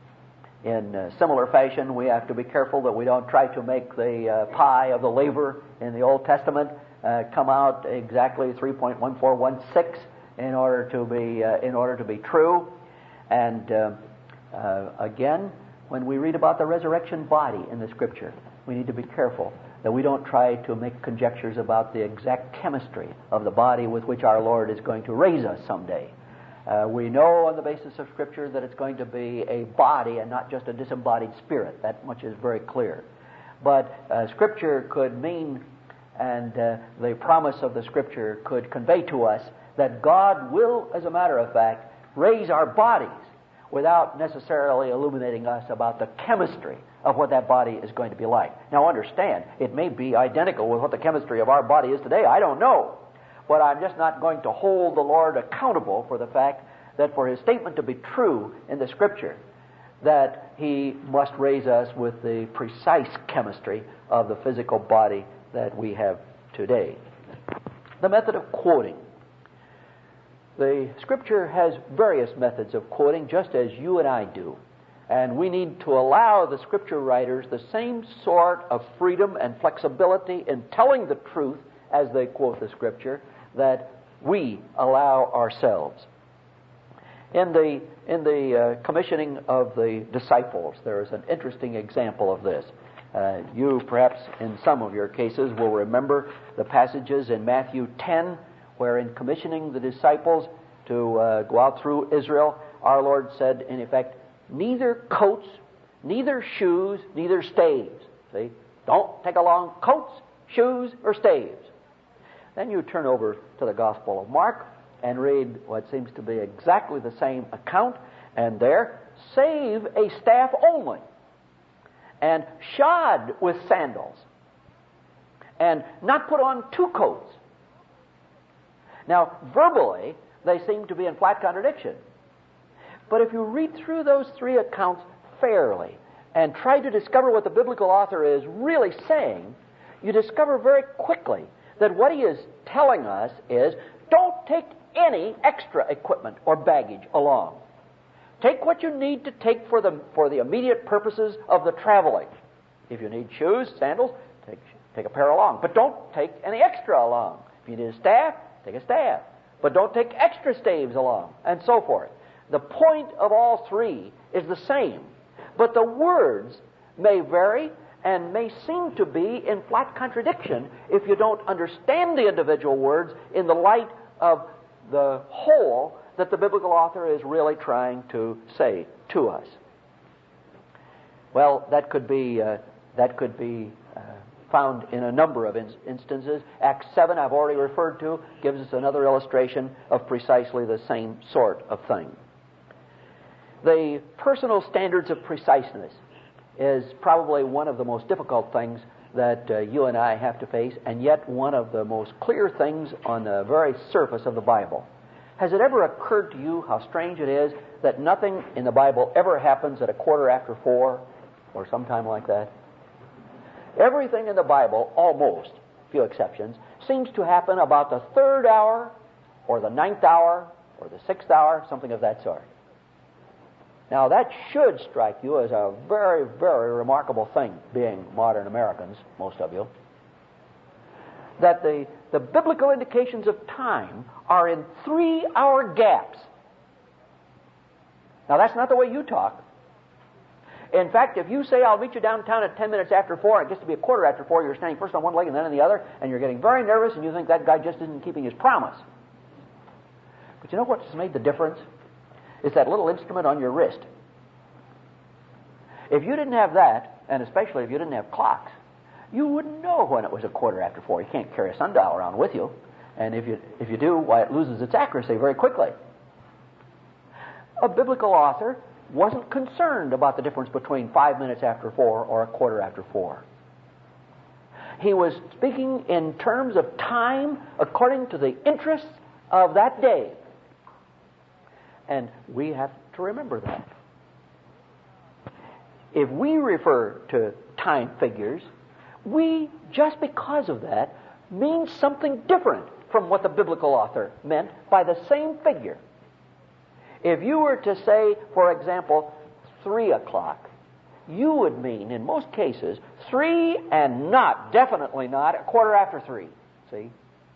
Speaker 1: in uh, similar fashion, we have to be careful that we don't try to make the uh, pie of the laver in the Old Testament uh, come out exactly three point one four one six in order to be uh, in order to be true. And uh, uh, again, when we read about the resurrection body in the Scripture, we need to be careful that we don't try to make conjectures about the exact chemistry of the body with which our Lord is going to raise us someday. Uh, we know on the basis of Scripture that it's going to be a body and not just a disembodied spirit. That much is very clear. But uh, Scripture could mean, and uh, the promise of the Scripture could convey to us that God will, as a matter of fact, raise our bodies without necessarily illuminating us about the chemistry of what that body is going to be like. Now understand, it may be identical with what the chemistry of our body is today. I don't know. But I'm just not going to hold the Lord accountable for the fact that for His statement to be true in the Scripture, that He must raise us with the precise chemistry of the physical body that we have today. The method of quoting. The Scripture has various methods of quoting, just as you and I do. And we need to allow the Scripture writers the same sort of freedom and flexibility in telling the truth as they quote the Scripture that we allow ourselves. In the, in the uh, commissioning of the disciples, there is an interesting example of this. Uh, you, perhaps in some of your cases, will remember the passages in Matthew ten, where in commissioning the disciples to uh, go out through Israel, our Lord said, in effect, neither coats, neither shoes, neither staves. See? Don't take along coats, shoes, or staves. Then you turn over to the Gospel of Mark and read what seems to be exactly the same account, and there, save a staff only, and shod with sandals, and not put on two coats. Now, verbally, they seem to be in flat contradiction. But if you read through those three accounts fairly and try to discover what the biblical author is really saying, you discover very quickly that what he is telling us is, don't take any extra equipment or baggage along. Take what you need to take for the, for the immediate purposes of the traveling. If you need shoes, sandals, take, take a pair along. But don't take any extra along. If you need a staff, take a staff. But don't take extra staves along, and so forth. The point of all three is the same. But the words may vary and may seem to be in flat contradiction if you don't understand the individual words in the light of the whole that the biblical author is really trying to say to us. Well, that could be uh, that could be uh, found in a number of in- instances. Acts seven, I've already referred to, gives us another illustration of precisely the same sort of thing. The personal standards of preciseness is probably one of the most difficult things that uh, you and I have to face, and yet one of the most clear things on the very surface of the Bible. Has it ever occurred to you how strange it is that nothing in the Bible ever happens at a quarter after four or sometime like that? Everything in the Bible, almost, few exceptions, seems to happen about the third hour or the ninth hour or the sixth hour, something of that sort. Now, that should strike you as a very, very remarkable thing, being modern Americans, most of you, that the, the biblical indications of time are in three-hour gaps. Now, that's not the way you talk. In fact, if you say, I'll meet you downtown at ten minutes after four, and it gets to be a quarter after four, you're standing first on one leg and then on the other, and you're getting very nervous, and you think that guy just isn't keeping his promise. But you know what's made the difference? It's that little instrument on your wrist. If you didn't have that, and especially if you didn't have clocks, you wouldn't know when it was a quarter after four. You can't carry a sundial around with you. And if you if you do, why, it loses its accuracy very quickly. A biblical author wasn't concerned about the difference between five minutes after four or a quarter after four. He was speaking in terms of time according to the interests of that day. And we have to remember that. If we refer to time figures, we, just because of that, mean something different from what the biblical author meant by the same figure. If you were to say, for example, three o'clock, you would mean, in most cases, three and not, definitely not, a quarter after three. See?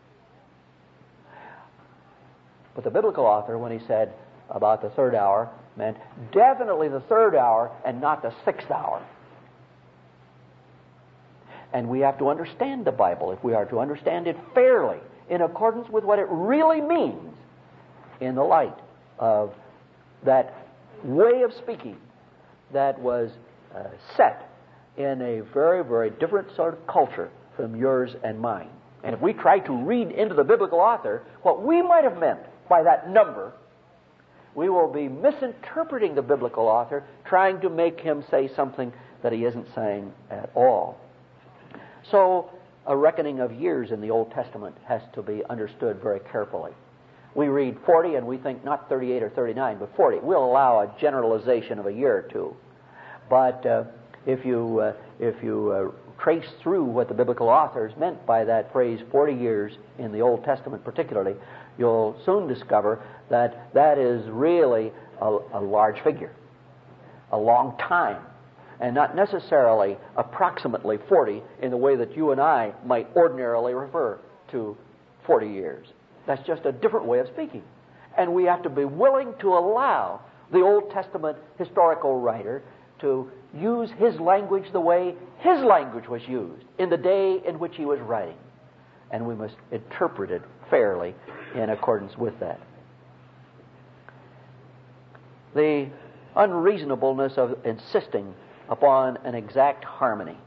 Speaker 1: But the biblical author, when he said about the third hour, meant definitely the third hour and not the sixth hour. And we have to understand the Bible if we are to understand it fairly, in accordance with what it really means, in the light of that way of speaking that was uh, set in a very, very different sort of culture from yours and mine. And if we try to read into the biblical author what we might have meant by that number, we will be misinterpreting the biblical author, trying to make him say something that he isn't saying at all. So, a reckoning of years in the Old Testament has to be understood very carefully. We read forty and we think not thirty-eight or thirty-nine, but forty. We'll allow a generalization of a year or two. But uh, if you uh, if you uh, trace through what the biblical authors meant by that phrase forty years in the Old Testament particularly, you'll soon discover that that is really a, a large figure, a long time, and not necessarily approximately forty in the way that you and I might ordinarily refer to forty years. That's just a different way of speaking. And we have to be willing to allow the Old Testament historical writer to use his language the way his language was used in the day in which he was writing. And we must interpret it fairly in accordance with that. The unreasonableness of insisting upon an exact harmony.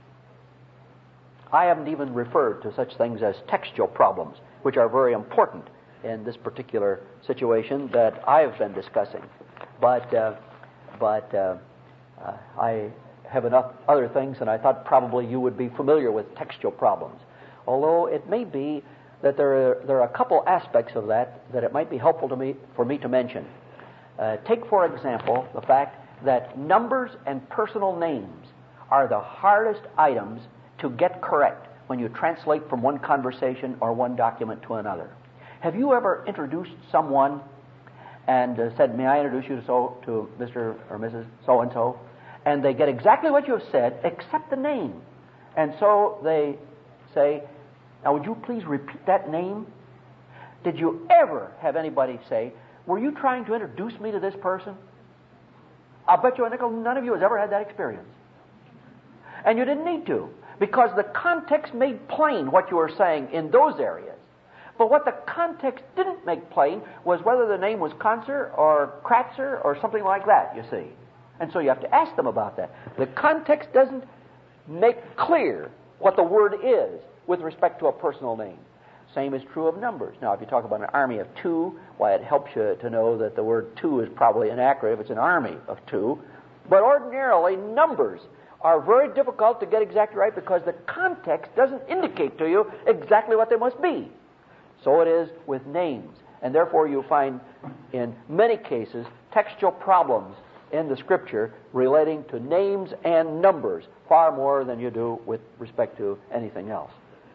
Speaker 1: I haven't even referred to such things as textual problems, which are very important in this particular situation that I've been discussing. But uh, but uh, uh, I have enough other things, and I thought probably you would be familiar with textual problems. Although it may be that there are, there are a couple aspects of that that it might be helpful to me for me to mention. Uh, take, for example, the fact that numbers and personal names are the hardest items to get correct when you translate from one conversation or one document to another. Have you ever introduced someone and uh, said, "May I introduce you to so to Mister or Missus So-and-so?" And they get exactly what you have said, except the name. And so they say, "Now, would you please repeat that name?" Did you ever have anybody say, "Were you trying to introduce me to this person?" I'll bet you a nickel none of you has ever had that experience. And you didn't need to, because the context made plain what you were saying in those areas. But what the context didn't make plain was whether the name was Konzer or Kratzer or something like that, you see. And so you have to ask them about that. The context doesn't make clear what the word is with respect to a personal name. Same is true of numbers. Now, if you talk about an army of two, why, it helps you to know that the word two is probably inaccurate if it's an army of two. But ordinarily, numbers are very difficult to get exactly right because the context doesn't indicate to you exactly what they must be. So it is with names. And therefore, you find in many cases textual problems in the Scripture relating to names and numbers far more than you do with respect to anything else.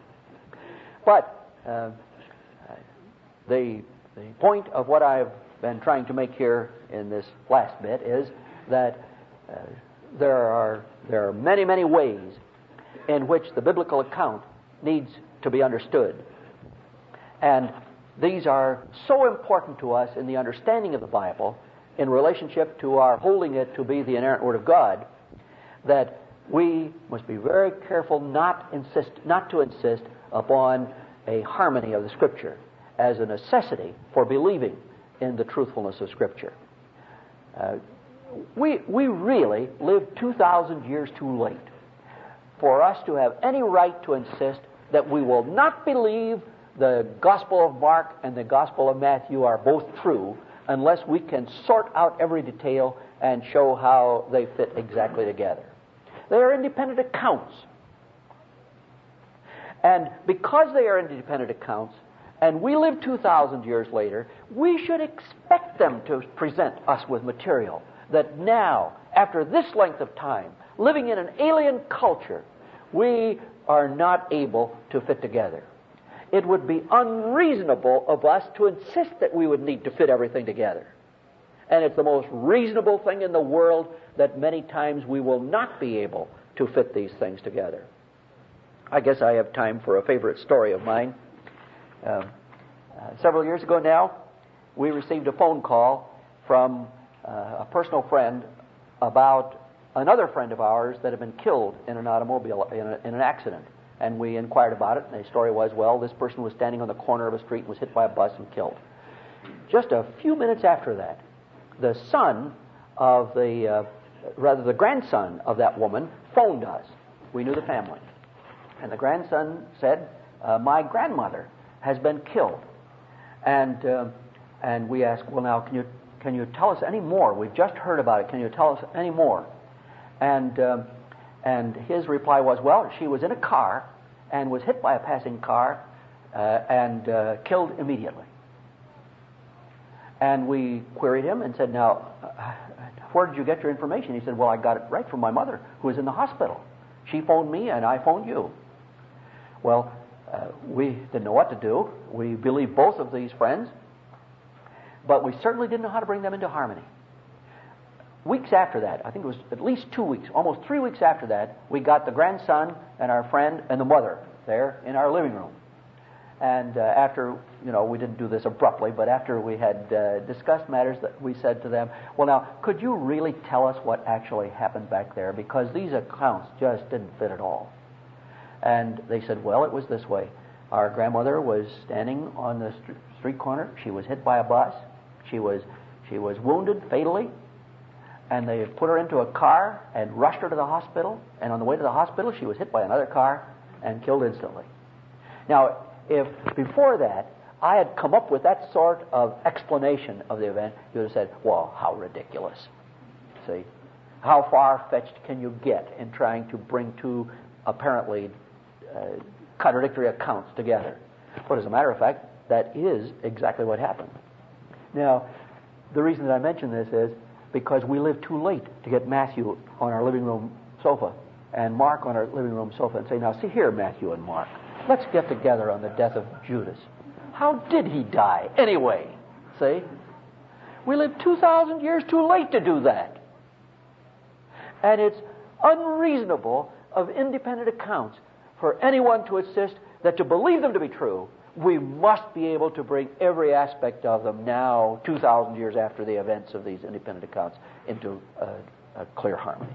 Speaker 1: But Uh, the, the point of what I've been trying to make here in this last bit is that uh, there are there are many, many ways in which the biblical account needs to be understood. And these are so important to us in the understanding of the Bible in relationship to our holding it to be the inerrant Word of God that we must be very careful not insist not to insist upon a harmony of the Scripture as a necessity for believing in the truthfulness of Scripture. Uh, we we really lived two thousand years too late for us to have any right to insist that we will not believe the Gospel of Mark and the Gospel of Matthew are both true unless we can sort out every detail and show how they fit exactly together. They are independent accounts. And because they are independent accounts, and we live two thousand years later, we should expect them to present us with material that now, after this length of time, living in an alien culture, we are not able to fit together. It would be unreasonable of us to insist that we would need to fit everything together. And it's the most reasonable thing in the world that many times we will not be able to fit these things together. I guess I have time for a favorite story of mine. Uh, uh, several years ago now, we received a phone call from uh, a personal friend about another friend of ours that had been killed in an automobile, in, a, in an accident. And we inquired about it, and the story was, well, this person was standing on the corner of a street and was hit by a bus and killed. Just a few minutes after that, the son of the, uh, rather the grandson of that woman phoned us. We knew the family. And the grandson said, uh, my grandmother has been killed. And uh, and we asked, well, now, can you can you tell us any more? We've just heard about it. Can you tell us any more? And um, and his reply was, well, she was in a car and was hit by a passing car uh, and uh, killed immediately. And we queried him and said, now, uh, where did you get your information? He said, well, I got it right from my mother, who is in the hospital. She phoned me and I phoned you. Well, uh, we didn't know what to do. We believed both of these friends, but we certainly didn't know how to bring them into harmony. Weeks after that, I think it was at least two weeks, almost three weeks after that, we got the grandson and our friend and the mother there in our living room. And uh, after, you know, we didn't do this abruptly, but after we had uh, discussed matters, that we said to them, well, now, could you really tell us what actually happened back there? Because these accounts just didn't fit at all. And they said, well, it was this way. Our grandmother was standing on the st- street corner. She was hit by a bus. She was, she was wounded fatally. And they put her into a car and rushed her to the hospital. And on the way to the hospital, she was hit by another car and killed instantly. Now, if before that I had come up with that sort of explanation of the event, you would have said, well, how ridiculous. See? How far-fetched can you get in trying to bring two apparently uh, contradictory accounts together? But as a matter of fact, that is exactly what happened. Now, the reason that I mention this is because we lived too late to get Matthew on our living room sofa and Mark on our living room sofa and say, now, see here, Matthew and Mark, let's get together on the death of Judas. How did he die anyway? See? We lived two thousand years too late to do that. And it's unreasonable of independent accounts for anyone to insist that to believe them to be true, we must be able to bring every aspect of them now, two thousand years after the events of these independent accounts, into a, a clear harmony.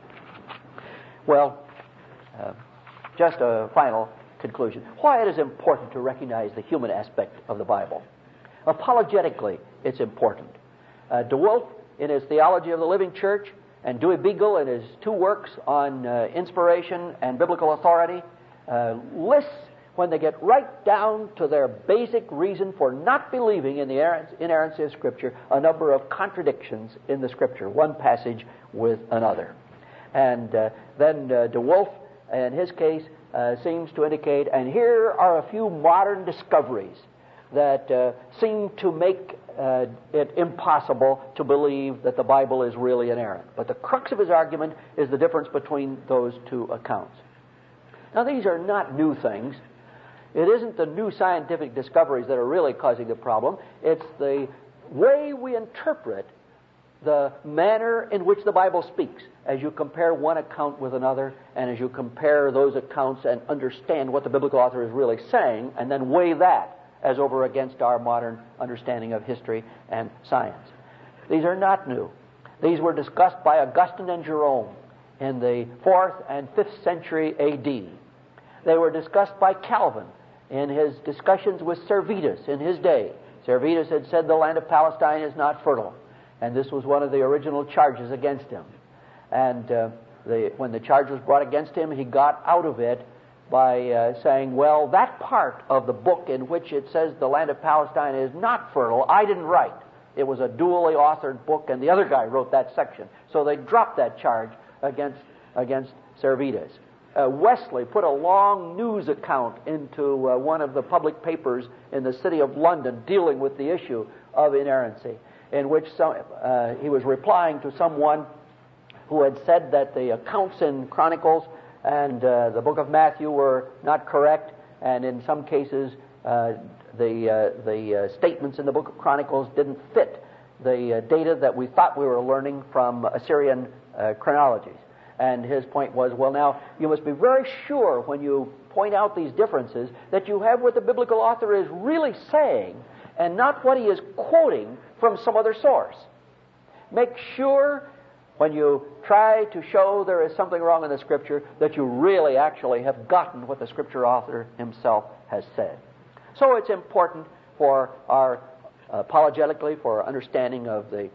Speaker 1: Well, uh, just a final conclusion. Why it is important to recognize the human aspect of the Bible. Apologetically, it's important. Uh, DeWolf, in his Theology of the Living Church, and Dewey Beagle, in his two works on uh, inspiration and biblical authority, uh, lists, when they get right down to their basic reason for not believing in the inerrancy of Scripture, a number of contradictions in the Scripture, one passage with another. And uh, then uh, DeWolf, in his case, Uh, seems to indicate, and here are a few modern discoveries that uh, seem to make uh, it impossible to believe that the Bible is really inerrant. But the crux of his argument is the difference between those two accounts. Now, these are not new things. It isn't the new scientific discoveries that are really causing the problem. It's the way we interpret the manner in which the Bible speaks, as you compare one account with another, and as you compare those accounts and understand what the biblical author is really saying, and then weigh that as over against our modern understanding of history and science. These are not new. These were discussed by Augustine and Jerome in the fourth and fifth century A D. They were discussed by Calvin in his discussions with Servetus in his day. Servetus had said the land of Palestine is not fertile. And this was one of the original charges against him. And uh, the, when the charge was brought against him, he got out of it by uh, saying, well, that part of the book in which it says the land of Palestine is not fertile, I didn't write. It was a dually authored book, and the other guy wrote that section. So they dropped that charge against, against Servetus. Uh, Wesley put a long news account into uh, one of the public papers in the city of London dealing with the issue of inerrancy, in which some, uh, he was replying to someone who had said that the accounts in Chronicles and uh, the book of Matthew were not correct, and in some cases uh, the uh, the uh, statements in the book of Chronicles didn't fit the uh, data that we thought we were learning from Assyrian uh, chronologies. And his point was, well, now, you must be very sure when you point out these differences that you have what the biblical author is really saying and not what he is quoting from some other source. Make sure when you try to show there is something wrong in the Scripture that you really actually have gotten what the Scripture author himself has said. So it's important for our, uh, apologetically, for our understanding of the,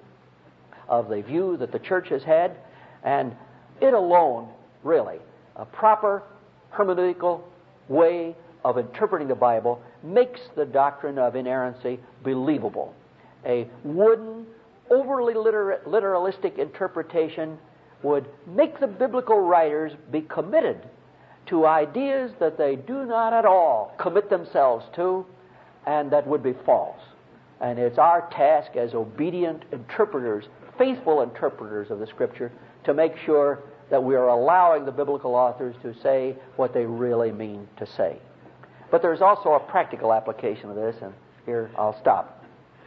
Speaker 1: of the view that the Church has had, and it alone, really, a proper hermeneutical way of interpreting the Bible makes the doctrine of inerrancy believable. A wooden, overly liter- literalistic interpretation would make the biblical writers be committed to ideas that they do not at all commit themselves to, and that would be false. And it's our task as obedient interpreters, faithful interpreters of the Scripture, to make sure that we are allowing the biblical authors to say what they really mean to say. But there's also a practical application of this, and here I'll stop.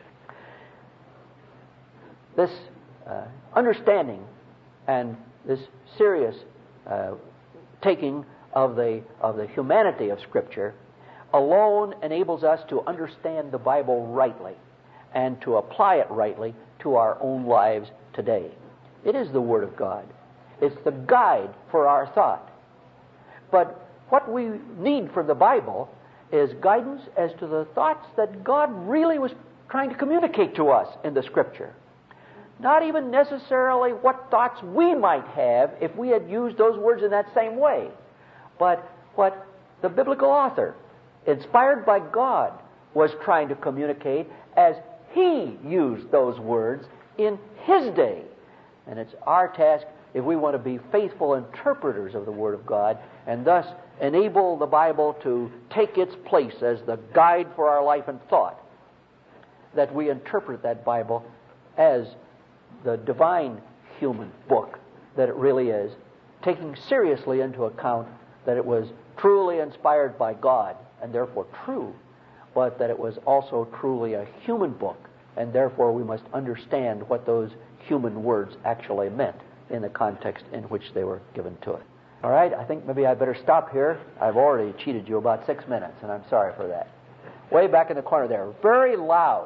Speaker 1: This uh, understanding and this serious uh, taking of the of the humanity of Scripture alone enables us to understand the Bible rightly and to apply it rightly to our own lives today. It is the Word of God. It's the guide for our thought. But what we need from the Bible is guidance as to the thoughts that God really was trying to communicate to us in the Scripture. Not even necessarily what thoughts we might have if we had used those words in that same way, but what the biblical author, inspired by God, was trying to communicate as he used those words in his day. And it's our task, if we want to be faithful interpreters of the Word of God, and thus enable the Bible to take its place as the guide for our life and thought, that we interpret that Bible as the divine human book that it really is, taking seriously into account that it was truly inspired by God and therefore true, but that it was also truly a human book, and therefore we must understand what those human words actually meant in the context in which they were given to it. All right, I think maybe I better stop here. I've already cheated you about six minutes, and I'm sorry for that. Way back in the corner there, very loud.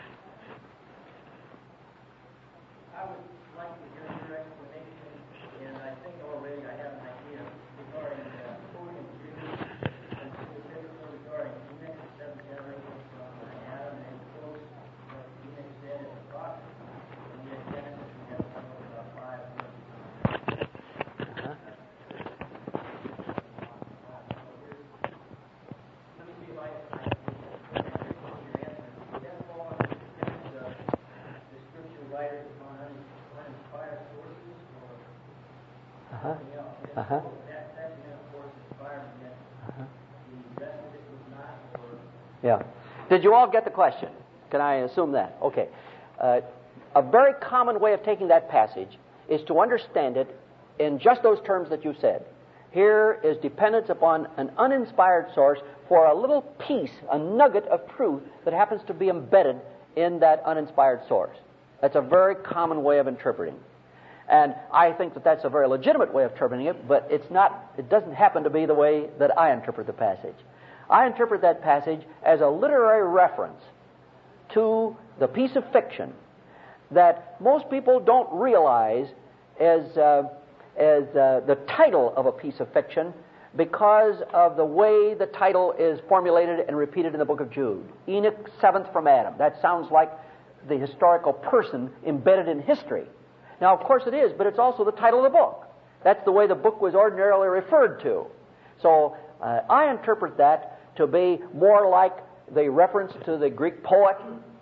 Speaker 2: I would like to hear your explanation, and I think already I have an idea regarding uh, quoting Judas, and specifically regarding Enoch, the seventh generation from Adam, and quotes what Enoch said as a prophet. And yet Genesis, we have somewhere about five verses.
Speaker 1: Uh-huh.
Speaker 2: Let me see if I can your answer. Does that fall under the defense of the scripture writers upon uninspired sources, or
Speaker 1: Uh-huh.
Speaker 2: something else? Yes,
Speaker 1: Uh-huh.
Speaker 2: That section, of course, is inspired, and yet
Speaker 1: Uh-huh.
Speaker 2: the rest of it was not, or...
Speaker 1: Yeah. Did you all get the question? Can I assume that? Okay. Uh, a very common way of taking that passage is to understand it in just those terms that you said. Here is dependence upon an uninspired source for a little piece, a nugget of truth that happens to be embedded in that uninspired source. That's a very common way of interpreting. And I think that that's a very legitimate way of interpreting it, but it's not, it doesn't happen to be the way that I interpret the passage. I interpret that passage as a literary reference to the piece of fiction that most people don't realize as, uh, as uh, the title of a piece of fiction because of the way the title is formulated and repeated in the book of Jude. Enoch, seventh from Adam. That sounds like the historical person embedded in history. Now, of course it is, but it's also the title of the book. That's the way the book was ordinarily referred to. So uh, I interpret that to be more like the reference to the Greek poet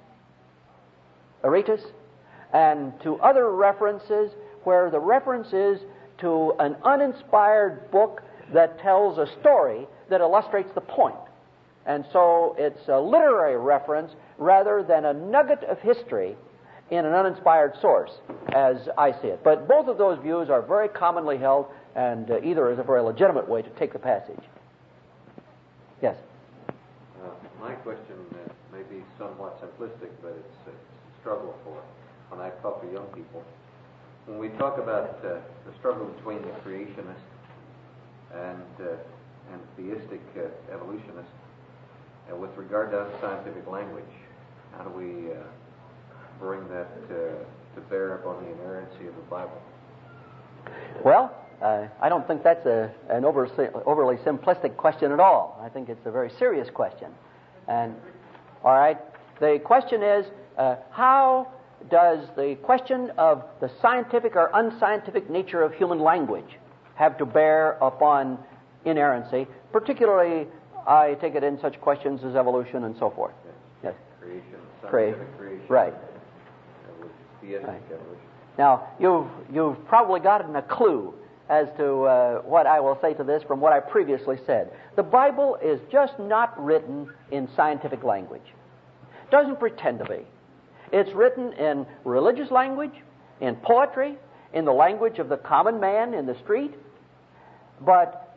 Speaker 1: Aratus and to other references where the reference is to an uninspired book that tells a story that illustrates the point. And so it's a literary reference rather than a nugget of history in an uninspired source, as I see it. But both of those views are very commonly held, and uh, either is a very legitimate way to take the passage. Yes?
Speaker 3: Uh, my question uh, may be somewhat simplistic, but it's a struggle for when I talk to young people. When we talk about uh, the struggle between the creationist and uh, and theistic uh, evolutionist, uh, with regard to scientific language, how do we uh, bring that uh, to bear upon the inerrancy of the Bible?
Speaker 1: Well, uh, I don't think that's a, an over, overly simplistic question at all. I think it's a very serious question. And, all right, the question is, uh, how does the question of the scientific or unscientific nature of human language have to bear upon inerrancy? Particularly, I take it in such questions as evolution and so forth.
Speaker 3: Yes.
Speaker 1: Yes.
Speaker 3: Creation,
Speaker 1: Crea-
Speaker 3: scientific creation.
Speaker 1: Right.
Speaker 3: Theistic
Speaker 1: Right.
Speaker 3: evolution.
Speaker 1: Now, you've, you've probably gotten a clue as to uh, what I will say to this from what I previously said. The Bible is just not written in scientific language. It doesn't pretend to be. It's written in religious language, in poetry, in the language of the common man in the street. But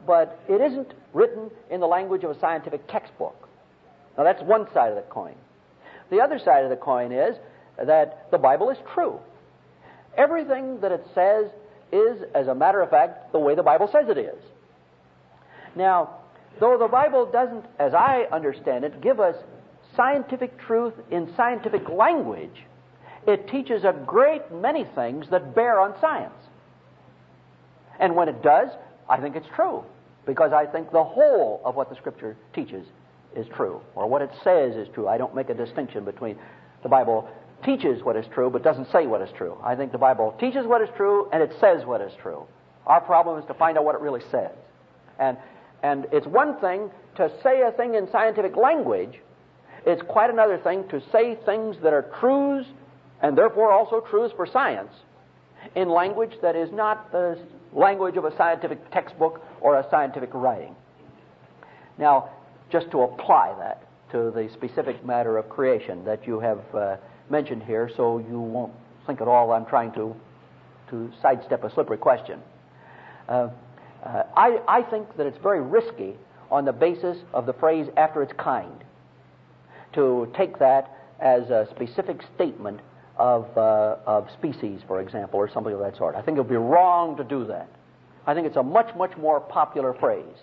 Speaker 1: but it isn't written in the language of a scientific textbook. Now, that's one side of the coin. The other side of the coin is that the Bible is true. Everything that it says is, as a matter of fact, the way the Bible says it is. Now, though the Bible doesn't, as I understand it, give us scientific truth in scientific language, it teaches a great many things that bear on science. And when it does, I think it's true, because I think the whole of what the Scripture teaches is true, or what it says is true. I don't make a distinction between the Bible teaches what is true but doesn't say what is true. I think the Bible teaches what is true and it says what is true. Our problem is to find out what it really says. And and it's one thing to say a thing in scientific language. It's quite another thing to say things that are truths and therefore also truths for science in language that is not the language of a scientific textbook or a scientific writing. Now, just to apply that to the specific matter of creation that you have uh, mentioned here, so you won't think at all I'm trying to to sidestep a slippery question. Uh, uh, I, I think that it's very risky on the basis of the phrase after its kind to take that as a specific statement of, uh, of species, for example, or something of that sort. I think it would be wrong to do that. I think it's a much, much more popular phrase.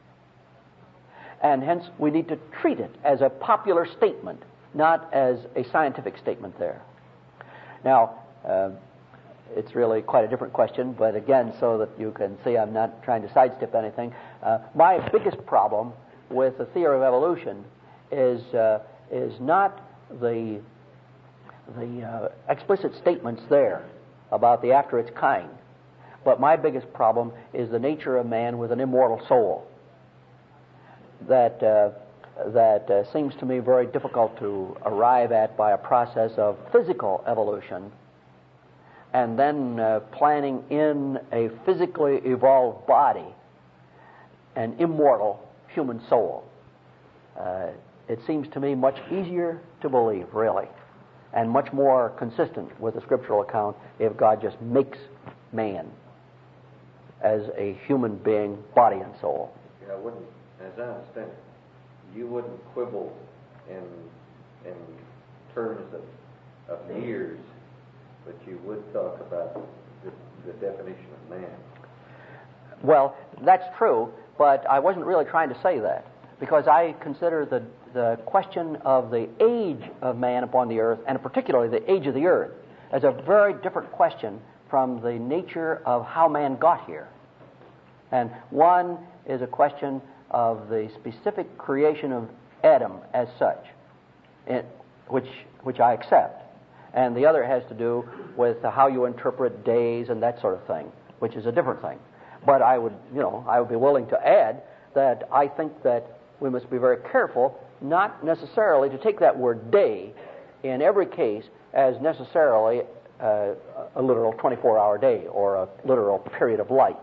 Speaker 1: And hence, we need to treat it as a popular statement, not as a scientific statement there. Now, uh, it's really quite a different question, but again, so that you can see I'm not trying to sidestep anything, uh, my biggest problem with the theory of evolution is uh, is not the the uh, explicit statements there about the after its kind, but my biggest problem is the nature of man with an immortal soul. That uh, that uh, seems to me very difficult to arrive at by a process of physical evolution, and then uh, planning in a physically evolved body an immortal human soul. Uh, it seems to me much easier to believe, really, and much more consistent with the scriptural account if God just makes man as a human being, body and soul.
Speaker 3: Yeah, I wouldn't, as I understand it, you wouldn't quibble in in terms of, of years, but you would talk about the, the definition of man.
Speaker 1: Well, that's true, but I wasn't really trying to say that, because I consider the the question of the age of man upon the earth, and particularly the age of the earth, as a very different question from the nature of how man got here. And one is a question of the specific creation of Adam as such, it, which which I accept. And the other has to do with how you interpret days and that sort of thing, which is a different thing. But I would, you know, I would be willing to add that I think that we must be very careful not necessarily to take that word day in every case as necessarily uh, a literal twenty-four hour day or a literal period of light.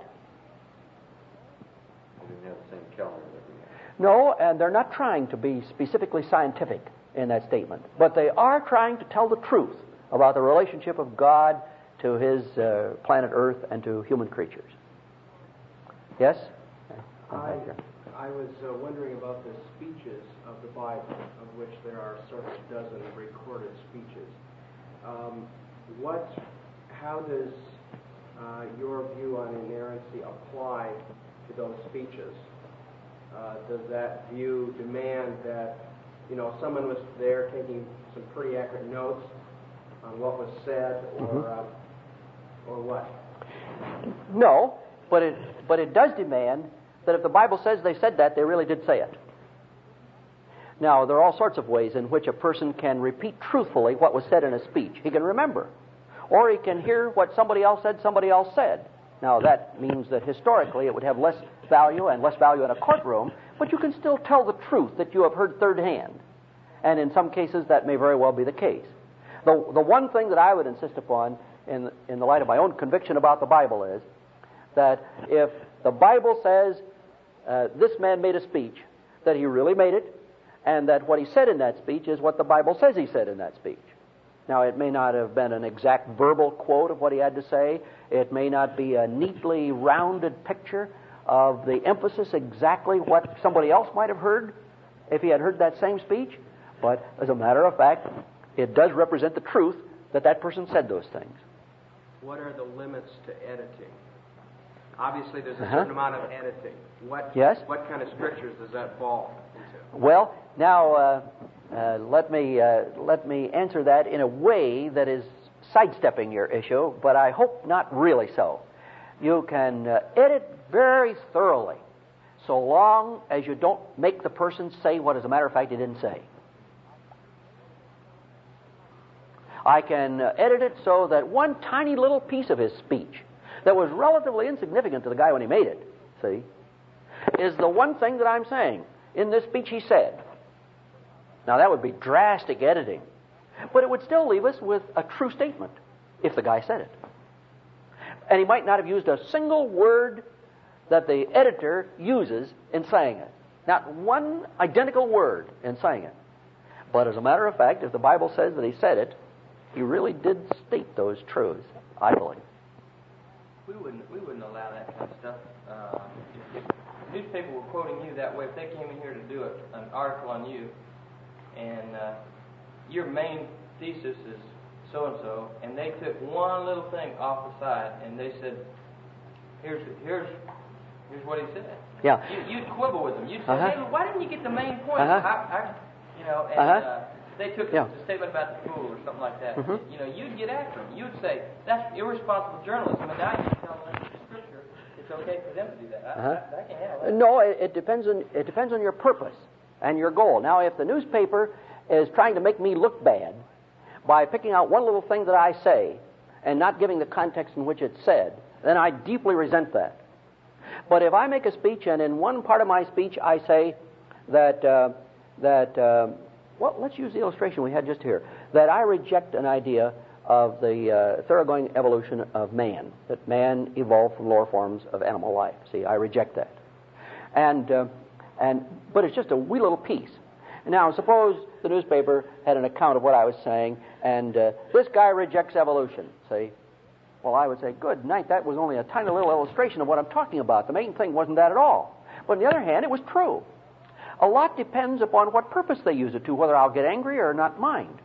Speaker 3: We didn't have the same calendar that we have.
Speaker 1: No, and they're not trying to be specifically scientific in that statement, but they are trying to tell the truth about the relationship of God to his uh, planet Earth and to human creatures. Yes?
Speaker 4: I, I was uh, wondering about the speeches of the Bible, of which there are sort of a dozen recorded speeches. Um, what, how does uh, your view on inerrancy apply to those speeches? Uh, does that view demand that, you know, someone was there taking some pretty accurate notes on what was said, or
Speaker 1: Mm-hmm.
Speaker 4: uh, or what?
Speaker 1: No, but it but it does demand that if the Bible says they said that, they really did say it. Now, there are all sorts of ways in which a person can repeat truthfully what was said in a speech. He can remember, or he can hear what somebody else said somebody else said. Now, that means that historically it would have less value and less value in a courtroom, but you can still tell the truth that you have heard third hand. And in some cases, that may very well be the case. The, the one thing that I would insist upon in, in the light of my own conviction about the Bible is that if the Bible says uh, this man made a speech, that he really made it, and that what he said in that speech is what the Bible says he said in that speech. Now, it may not have been an exact verbal quote of what he had to say. It may not be a neatly rounded picture of the emphasis exactly what somebody else might have heard if he had heard that same speech. But as a matter of fact, it does represent the truth that that person said those things.
Speaker 4: What are the limits to editing? Obviously, there's a
Speaker 1: Uh-huh.
Speaker 4: certain amount of editing. What,
Speaker 1: Yes?
Speaker 4: What kind of strictures does that fall into?
Speaker 1: Well, now uh, uh, let me uh, let me answer that in a way that is sidestepping your issue, but I hope not really so. You can uh, edit very thoroughly, so long as you don't make the person say what, as a matter of fact, he didn't say. I can uh, edit it so that one tiny little piece of his speech that was relatively insignificant to the guy when he made it, see, is the one thing that I'm saying in this speech he said. Now, that would be drastic editing, but it would still leave us with a true statement if the guy said it. And he might not have used a single word that the editor uses in saying it. Not one identical word in saying it. But as a matter of fact, if the Bible says that he said it, he really did state those truths, I believe.
Speaker 5: We wouldn't we wouldn't allow that kind of stuff. Uh, if, if newspaper were quoting you that way, if they came in here to do a, an article on you, and uh, your main thesis is so-and-so, and they took one little thing off the side, and they said, here's here's here's what he said.
Speaker 1: Yeah.
Speaker 5: You, you'd quibble with them. You'd say,
Speaker 1: Uh-huh.
Speaker 5: hey, why didn't you get the main point?
Speaker 1: Uh-huh.
Speaker 5: I, I, you know, and
Speaker 1: Uh-huh.
Speaker 5: uh, they took
Speaker 1: Yeah.
Speaker 5: a statement about the fool or something like that.
Speaker 1: Mhm.
Speaker 5: You know, you'd get after them. You'd say, that's irresponsible journalism, and now you tell them in the Scripture it's okay for them to do that. I,
Speaker 1: Uh-huh.
Speaker 5: I, I can't handle that.
Speaker 1: No, it, it depends on it depends on your purpose and your goal. Now, if the newspaper is trying to make me look bad by picking out one little thing that I say and not giving the context in which it's said, then I deeply resent that. But if I make a speech and in one part of my speech I say that uh, that uh, well, let's use the illustration we had just here, that I reject an idea of the uh, thoroughgoing evolution of man, that man evolved from lower forms of animal life. See, I reject that. And uh, and but it's just a wee little piece. Now, suppose the newspaper had an account of what I was saying, and uh, this guy rejects evolution. See, well, I would say, good night. That was only a tiny little illustration of what I'm talking about. The main thing wasn't that at all. But on the other hand, it was true. A lot depends upon what purpose they use it to, whether I'll get angry or not mind.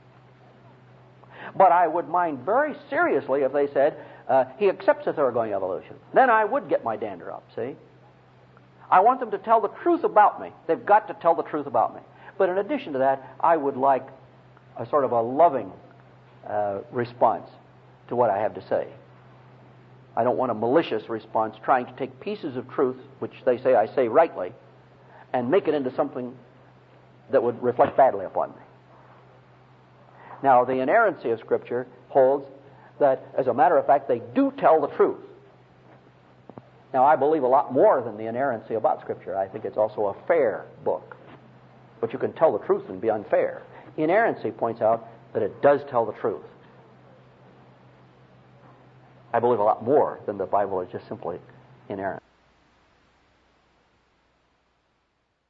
Speaker 1: But I would mind very seriously if they said, uh, he accepts a thoroughgoing evolution. Then I would get my dander up, see? I want them to tell the truth about me. They've got to tell the truth about me. But in addition to that, I would like a sort of a loving uh, response to what I have to say. I don't want a malicious response trying to take pieces of truth, which they say I say rightly, and make it into something that would reflect badly upon me. Now, the inerrancy of Scripture holds that, as a matter of fact, they do tell the truth. Now, I believe a lot more than the inerrancy about Scripture. I think it's also a fair book. But you can tell the truth and be unfair. Inerrancy points out that it does tell the truth. I believe a lot more than the Bible is just simply inerrant.